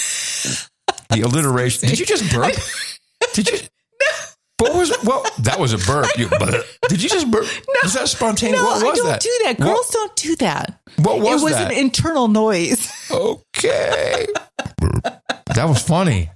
The alliteration. Did you just burp? Did you? What was? Well, that was a burp. You, did you just burp? Was that spontaneous? No, what was I don't that? do that. Girls What- don't do that. What was it was that? an internal noise. Okay. That was funny.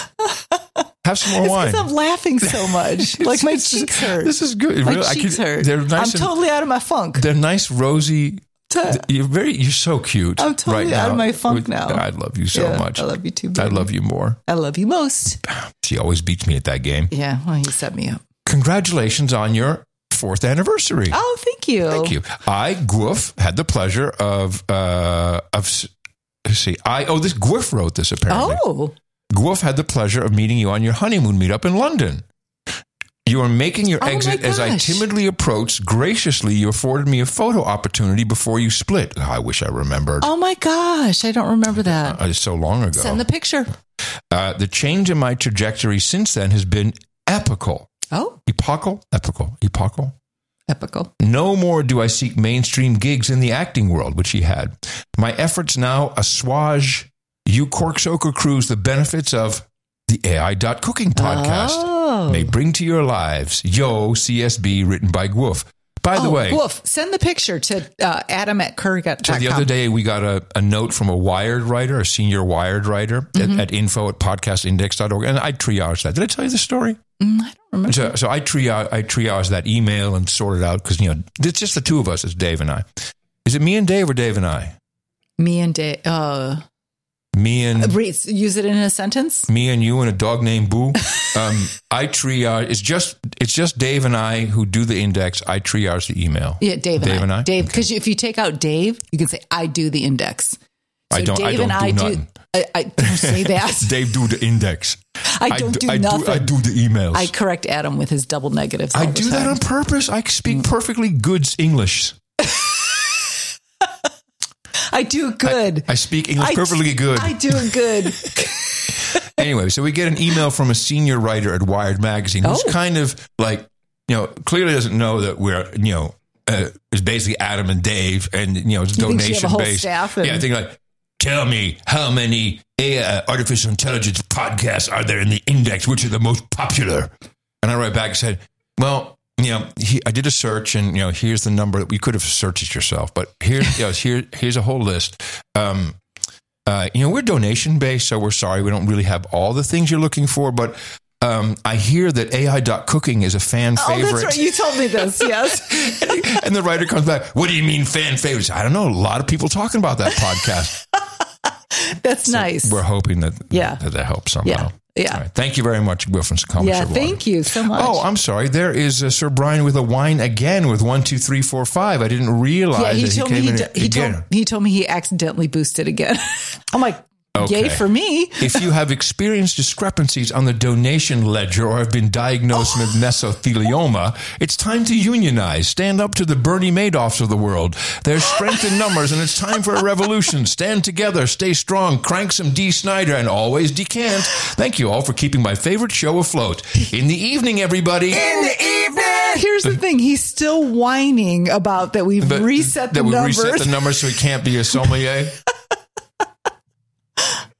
Have some more It's wine. because I'm laughing so much. Like my This is- cheeks hurt. This is good. My Really, I cheeks could- hurt. They're nice. I'm and, totally out of my funk. They're nice, rosy. You're very. You're so cute. I'm totally right out now. of my funk now. I love you so Yeah, much. I love you too, I baby. love you more. I love you most. She always beats me at that game. Yeah, well, you set me up. Congratulations on your fourth anniversary. Oh, thank you. Thank you. I, Gwoof, had the pleasure of uh of let's see. I oh this Gwoof wrote this apparently. Oh, Gwoof had the pleasure of meeting you on your honeymoon meetup in London. You are making your Oh my exit as I gosh. timidly approached. Graciously, you afforded me a photo opportunity before you split. I wish I remembered. oh my gosh, I don't remember that. Uh, it's so long ago. Send the picture. uh, the change in my trajectory since then has been epical. Oh, Epochal? Epical. Epochal? epical. No more do I seek mainstream gigs in the acting world, which he had. My efforts now assuage you cork-soaker crews the benefits of the A I dot cooking podcast Oh. may bring to your lives. Yo, C S B, written by Gwoof. By the oh, way, Wolf, send the picture to uh, Adam at Kurgat dot com. so the other day we got a, a note from a Wired writer, a senior Wired writer Mm-hmm. at, at info at podcast index dot org, and I triaged that. Did I tell you the story? Mm, I don't remember. So, so I triage, I triaged that email and sorted out because you know it's just the two of us. It's Dave and I. Is it me and Dave or Dave and I? Me and Dave. Uh, Me and read, use it in a sentence. me and you and a dog named Boo. Um, I triage. It's just it's just Dave and I who do the index. I triage the email. Yeah, Dave and Dave I. and I? Dave, because if you take out Dave, you can say I do the index. So I don't- I Dave don't and do I nothing. I, I don't say that. Dave do the index. I don't do I nothing. I do the emails. I correct Adam with his double negatives. all I the do that time. on purpose. I speak perfectly good English. I do it good. I speak English I- perfectly good. I do it good. Anyway, so we get an email from a senior writer at Wired Magazine who's Oh. kind of like, you know, clearly doesn't know that we're, you know, uh, it's basically Adam and Dave and, you know, it's He thinks you have a donation whole based. staff and- Yeah, I think like, tell me how many uh, artificial intelligence podcasts are there in the index? Which are the most popular? And I write back and said, well, you know, he, I did a search and, you know, here's the number. You could have searched it yourself, but here's, you know, here, here's a whole list. Um, uh, you know, we're donation based, so we're sorry. We don't really have all the things you're looking for, but um, I hear that A I dot cooking is a fan Oh, favorite. that's right. You told me this. Yes. And the writer comes back, what do you mean fan favorites? I don't know. A lot of people talking about that podcast. That's nice. We're hoping that, Yeah. that that helps somehow. Yeah. Yeah. All right. Thank you very much, Will from Comic Yeah. Strip Thank you so much. Oh, I'm sorry. There is uh, Sir Brian with a wine again with one, two, three, four, five. I didn't realize yeah, he that he told me came he, in do- he again. told he told me he accidentally boosted again. I'm like, Okay. yay for me. If you have experienced discrepancies on the donation ledger or have been diagnosed with mesothelioma, it's time to unionize. Stand up to the Bernie Madoffs of the world. There's strength in numbers, and it's time for a revolution. Stand together, stay strong, crank some D. Snyder, and always decant. Thank you all for keeping my favorite show afloat. In the evening, everybody. In the evening. Here's the thing: he's still whining about that we've But- reset the that we numbers. reset the numbers so he can't be a sommelier.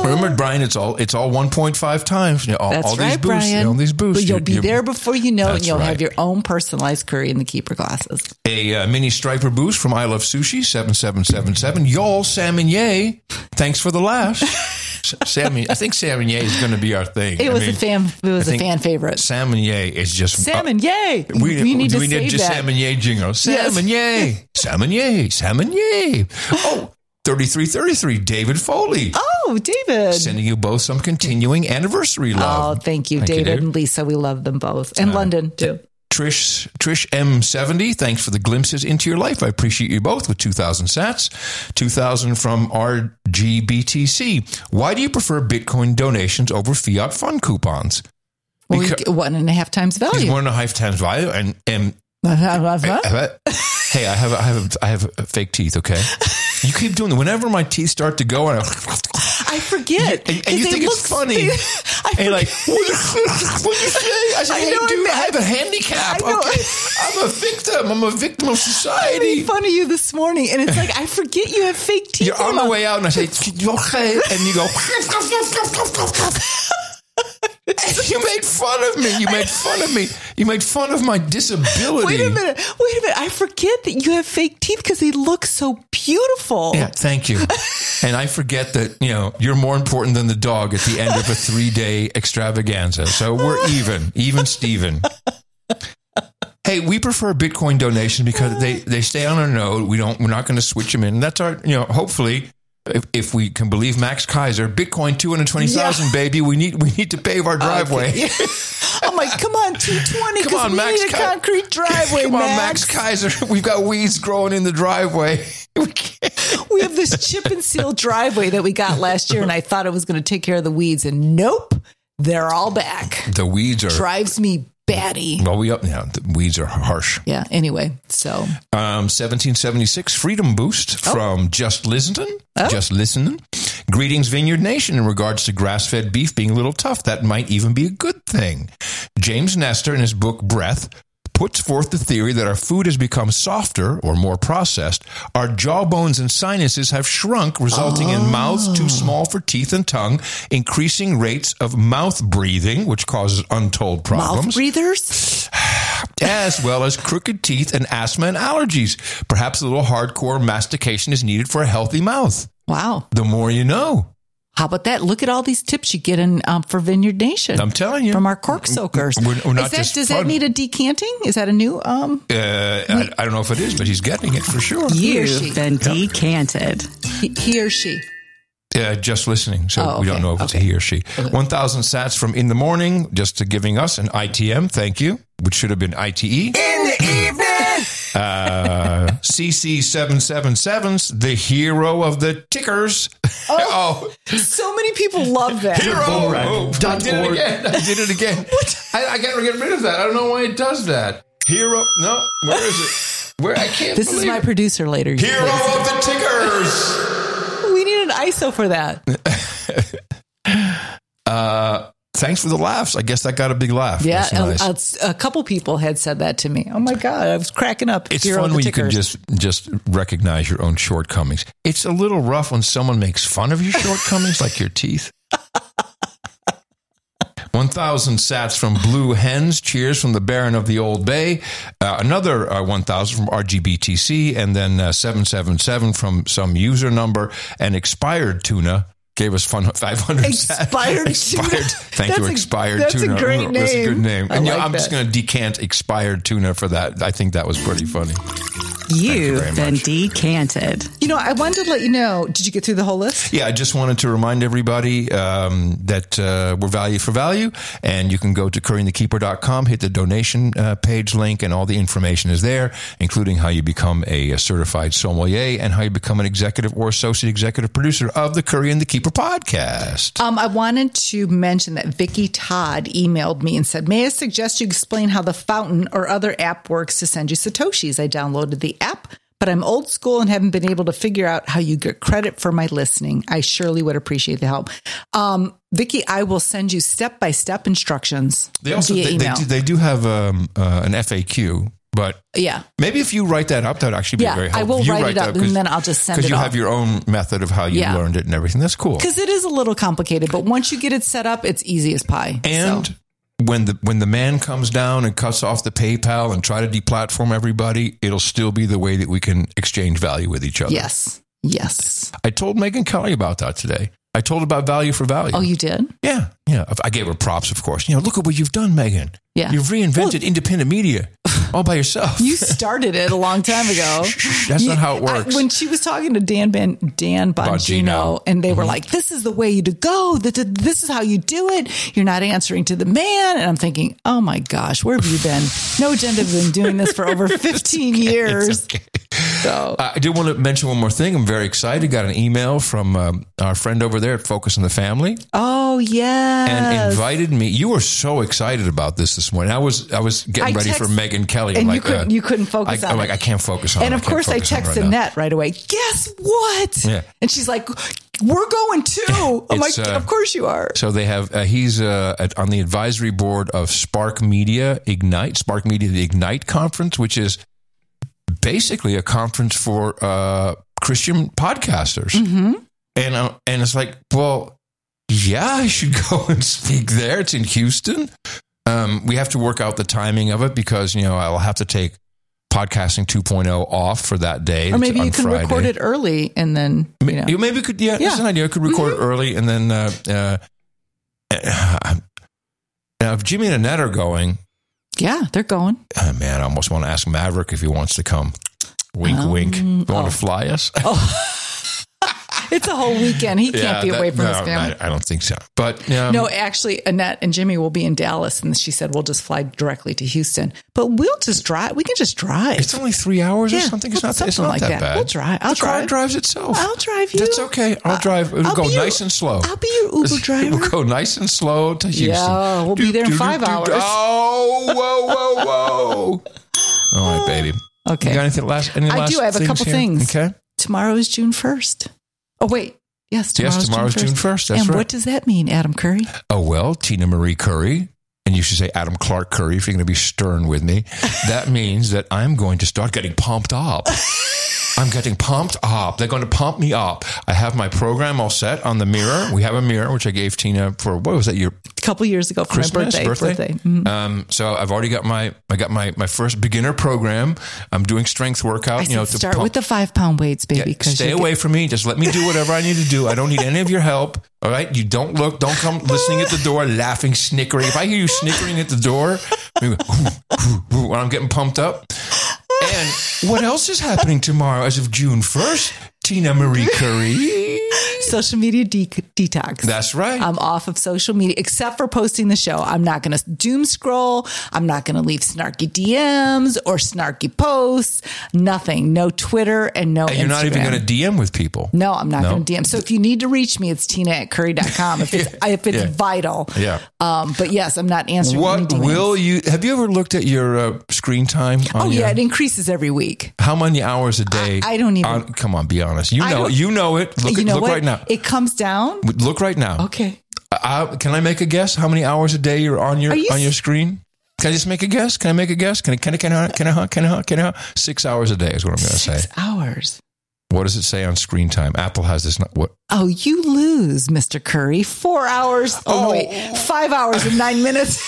Remember, Brian, it's all it's all one point five times. You know, all, That's all right, these boosts, Brian. all these boosts. But you'll You're- be you're- there before you know it, and That's you'll right. have your own personalized Curry in the Keeper glasses. A uh, mini striper boost from I Love Sushi, seven seven seven seven. Y'all, salmon yay. Thanks for the laughs. S- salmon, I think salmon yay is going to be our thing. It I was mean, a fan. It was I a think fan favorite. Salmon yay is just Salmon, yay! Uh, we, we need do to we save need just that. salmon yay jingle. Salmon yay, salmon yay, salmon yay. Oh, thirty-three thirty-three. David Foley. Oh, David! Sending you both some continuing anniversary Oh, love. thank you, Thank you, David David. and Lisa. We love them both, and London too. Trish Trish M seventy, thanks for the glimpses into your life. I appreciate you both with two thousand sats. two thousand from R G B T C. Why do you prefer Bitcoin donations over fiat fund coupons? Well, we Because- get one and a half times It's value. one and a half times value, and and hey, I have I have I have fake teeth. Okay, you keep doing that. Whenever my teeth start to go, and I, I forget, and, and you They think look- it's funny, they- I and you're like, forget. what did you say? I said, I hey, know, dude, I I have a handicap. I know. Okay, I'm a victim. I'm a victim of I society. made fun of you this morning, and it's like I forget you have fake teeth. You're on in the them. way out, and I say, okay, and you go. You made fun of me. You made fun of me. You made fun of my disability. Wait a minute. Wait a minute. I forget that you have fake teeth because they look so beautiful. Yeah, thank you. And I forget that, you know, you're more important than the dog at the end of a three-day extravaganza. So we're even, even Steven. Hey, we prefer Bitcoin donations because they, they stay on our node. We don't, we're not going to switch them in. That's our, you know, hopefully, if, if we can believe Max Kaiser, Bitcoin two hundred twenty thousand, Yeah. baby, we need, we need to pave our driveway. Okay. I'm like, come on, two twenty, Come on, because we Max need a Ki- concrete driveway, Come on, Max. Max Kaiser. We've got weeds growing in the driveway. We can't. We have this chip and seal driveway that we got last year, and I thought it was going to take care of the weeds, and nope, they're all back. The weeds are, Drives me batty. well, we up now. The weeds are harsh. Yeah, anyway, so Um, seventeen seventy-six Freedom Boost from Just Listening. Just Listening. Greetings, Vineyard Nation. In regards to grass-fed beef being a little tough, that might even be a good thing. James Nestor, in his book Breath, puts forth the theory that our food has become softer or more processed. Our jawbones and sinuses have shrunk, resulting in mouths too small for teeth and tongue, increasing rates of mouth breathing, which causes untold problems. mouth breathers. As well as crooked teeth and asthma and allergies. Perhaps a little hardcore mastication is needed for a healthy mouth. Wow. The more you know. How about that? Look at all these tips you get in um, for Vineyard Nation. I'm telling you. From our cork soakers. We're- we're not Is that, just does fun. that need a decanting? Is that a new? Um, Uh, I, I don't know if it is, but he's getting it for sure. He or she? You've been decanted. he, he or she? Uh, just listening, so Oh, we don't okay. know if it's a Okay. he or she. one thousand sats from In the Morning, just to giving us an I T M, thank you, which should have been I T E. In the evening. Uh, C C seven seven sevens, the hero of the tickers. Oh, So many people love that. hero! Oh, I dot did it org. again. I did it again. I, I gotta get rid of that. I don't know why it does that. Hero? No, where is it? Where I can't. This is believe my it. producer later. Hero of the tickers. We need an I S O for that. Uh, thanks for the laughs. I guess that got a big laugh. Yeah, That's nice. a, a, a couple people had said that to me. Oh my god, I was cracking up. It's Hero fun of the when you can tickers. just just recognize your own shortcomings. It's a little rough when someone makes fun of your shortcomings, like your teeth. one thousand sats from Blue Hens. Cheers from the Baron of the Old Bay. Uh, another uh, one thousand from R G B T C. And then uh, seven seven seven from some user number. And Expired Tuna gave us fun five hundred sats. Expired Expired. Tuna. Thank you, That's a- Expired that's a Tuna. great That's a good name. name. I And yeah, like I'm just that. going to decant Expired Tuna for that. I think that was pretty funny. you very You've been much. decanted. You know, I wanted to let you know. Did you get through the whole list? Yeah, I just wanted to remind everybody um, that uh, we're value for value, and you can go to currying the keeper dot com, hit the donation uh, page link, and all the information is there, including how you become a, a certified sommelier and how you become an executive or associate executive producer of the Curry and the Keeper podcast. Um, I wanted to mention that Vicky Todd emailed me and said, may I suggest you explain how the Fountain or other app works to send you Satoshis? I downloaded the app, but I'm old school and haven't been able to figure out how you get credit for my listening. I surely would appreciate the help. Um, Vicky, I will send you step-by-step instructions They also via they, they, email. do, they do have um, uh, an F A Q But Yeah. maybe if you write that up, that would actually be Yeah, very I helpful. will You write write it that up and then I'll just send it Because you off. have your own method of how you Yeah. learned it and everything. That's cool. Because it is a little complicated, but once you get it set up, it's easy as pie. And So, when the when the man comes down and cuts off the PayPal and try to deplatform everybody, it'll still be the way that we can exchange value with each other. yes. Yes. I told Megan Kelly about that today. I told about value for value. Oh, you did? Yeah, yeah. I gave her props, of course. You know, look at what you've done, Megan. Yeah. You've reinvented independent media all by yourself. You started it a long time ago. That's You- not how it I- works. when she was talking to Dan Ben, Dan Bongino, Bongino. and they were Mhm. like, "This is the way you to go. That that- This is how you do it. You're not answering to the man." And I'm thinking, "Oh my gosh, where have you been? No Agenda have been doing this for over fifteen years." Okay. So I did want to mention one more thing. I'm very excited. Got an email from um, our friend over there at Focus on the Family, oh yes, and invited me. You were so excited about this this morning. I was I was getting I ready text- for Megan Kelly. I'm and you like, couldn't uh, you couldn't focus I, on I'm it. like, I can't focus on And it. of I can't course, I focus on it text right now. Annette right away. Guess what? Yeah. And she's like, "We're going too." I'm It's, like, uh, "Of course you are." So they have, uh, he's uh, at, on the advisory board of Spark Media Ignite, Spark Media, the Ignite conference, which is basically a conference for uh, Christian podcasters. Mm-hmm. And, uh, and it's like, well, yeah, I should go and speak there. It's in Houston. Um, we have to work out the timing of it because, you know, I'll have to take Podcasting two point oh off for that day. Or maybe on you can Friday. record it early and then, you know. You maybe could, yeah, that's Yeah. an idea. I could record Mm-hmm. it early and then, uh, uh, uh, now if Jimmy and Annette are going, Yeah, they're going. oh, man, I almost want to ask Maverick if he wants to come. Wink, Um, wink. You want oh. to fly us? It's a whole weekend. He can't Yeah, be that- away from no, his family. I, I don't think so. But um, No, actually, Annette and Jimmy will be in Dallas, and she said we'll just fly directly to Houston. But we'll just drive. We can just drive. it's only three hours or Yeah, something. It's not, something it's not like that, that. bad. We'll drive. I'll the car drive. drives itself. I'll drive you. That's okay. I'll drive. It'll I'll go be your- nice and slow. I'll be your Uber driver. We'll go nice and slow to Houston. Yeah, we'll be there in five hours. Oh, whoa, whoa, whoa. All right, baby. Okay. You got anything last? Any I last do. I have a couple here? things. Okay. Tomorrow is June first. Oh, wait. Yes, tomorrow's, Yes, tomorrow's June first. That's and right. what does that mean, Adam Curry? Oh, well, Tina Marie Curry. And you should say Adam Clark Curry if you're going to be stern with me. That means that I'm going to start getting pumped up. I'm getting pumped up. They're going to pump me up. I have my program all set on the mirror. We have a mirror, which I gave Tina for, what was that, your A couple years ago for Christmas, my birthday. birthday? Mhm. Um, so I've already got my, I got my, my first beginner program. I'm doing strength workout. I you know, said to start pump- with the five pound weights, baby. Yeah, 'cause stay you away get- from me. Just let me do whatever I need to do. I don't need any of your help. All right. You don't look, don't come listening at the door, laughing, snickering. If I hear you snickering at the door, maybe, when I'm getting pumped up. And what else is happening tomorrow as of June first? Tina Marie Curry. Social media de- detox. That's right. I'm off of social media except for posting the show. I'm not going to doom scroll. I'm not going to leave snarky D Ms or snarky posts. Nothing. No Twitter and no and you're Instagram. not even going to D M with people. No, I'm not No? going to D M. So if you need to reach me, it's tina at curry dot com if it's, if it's Yeah. vital. Yeah. Um, but yes, I'm not answering any What D Ms. will you, have you ever looked at your uh, screen time? On Oh, your, yeah. It increases every week. How many hours a day? I- I don't even- on- come on, be honest. You I know, don't- you know it. Look, you know look what? right now. It comes down. Look right now. Okay. Uh, can I make a guess? How many hours a day you're on your Are you on your s- screen? Can I just make a guess? Can I make a guess? Can I? Can I? Can I? Can I? Can I? Can I? Six hours a day is what I'm going to say. Six hours. What does it say on screen time? Apple has this. Not, what? Oh, you lose, Mister Curry. Four hours. Oh, Oh. wait. Five hours and nine minutes.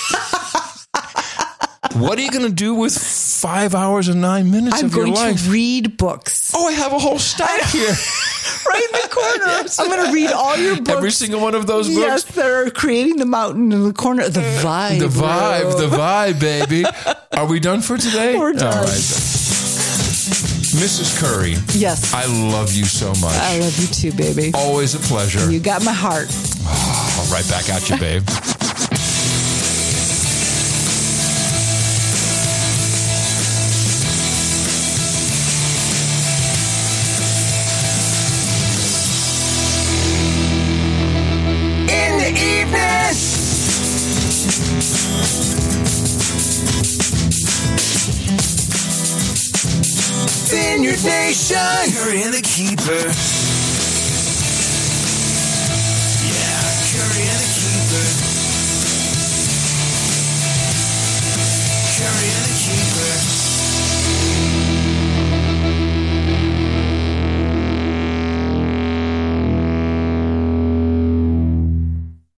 What are you going to do with five hours and nine minutes I'm of your going life? to read books. Oh, I have a whole stack here. Right in the corner. Yes. I'm going to read all your books. Every single one of those books. Yes, they're creating the mountain in the corner. The vibe. The vibe, room. the vibe, baby. Are we done for today? We're done. All right. Missus Curry, Yes. I love you so much. I love you too, baby. Always a pleasure. You got my heart. I'll right back at you, babe. In the evening. Vineyard Nation. Curry and the Keeper. Yeah, Curry and the Keeper. Curry and the Keeper.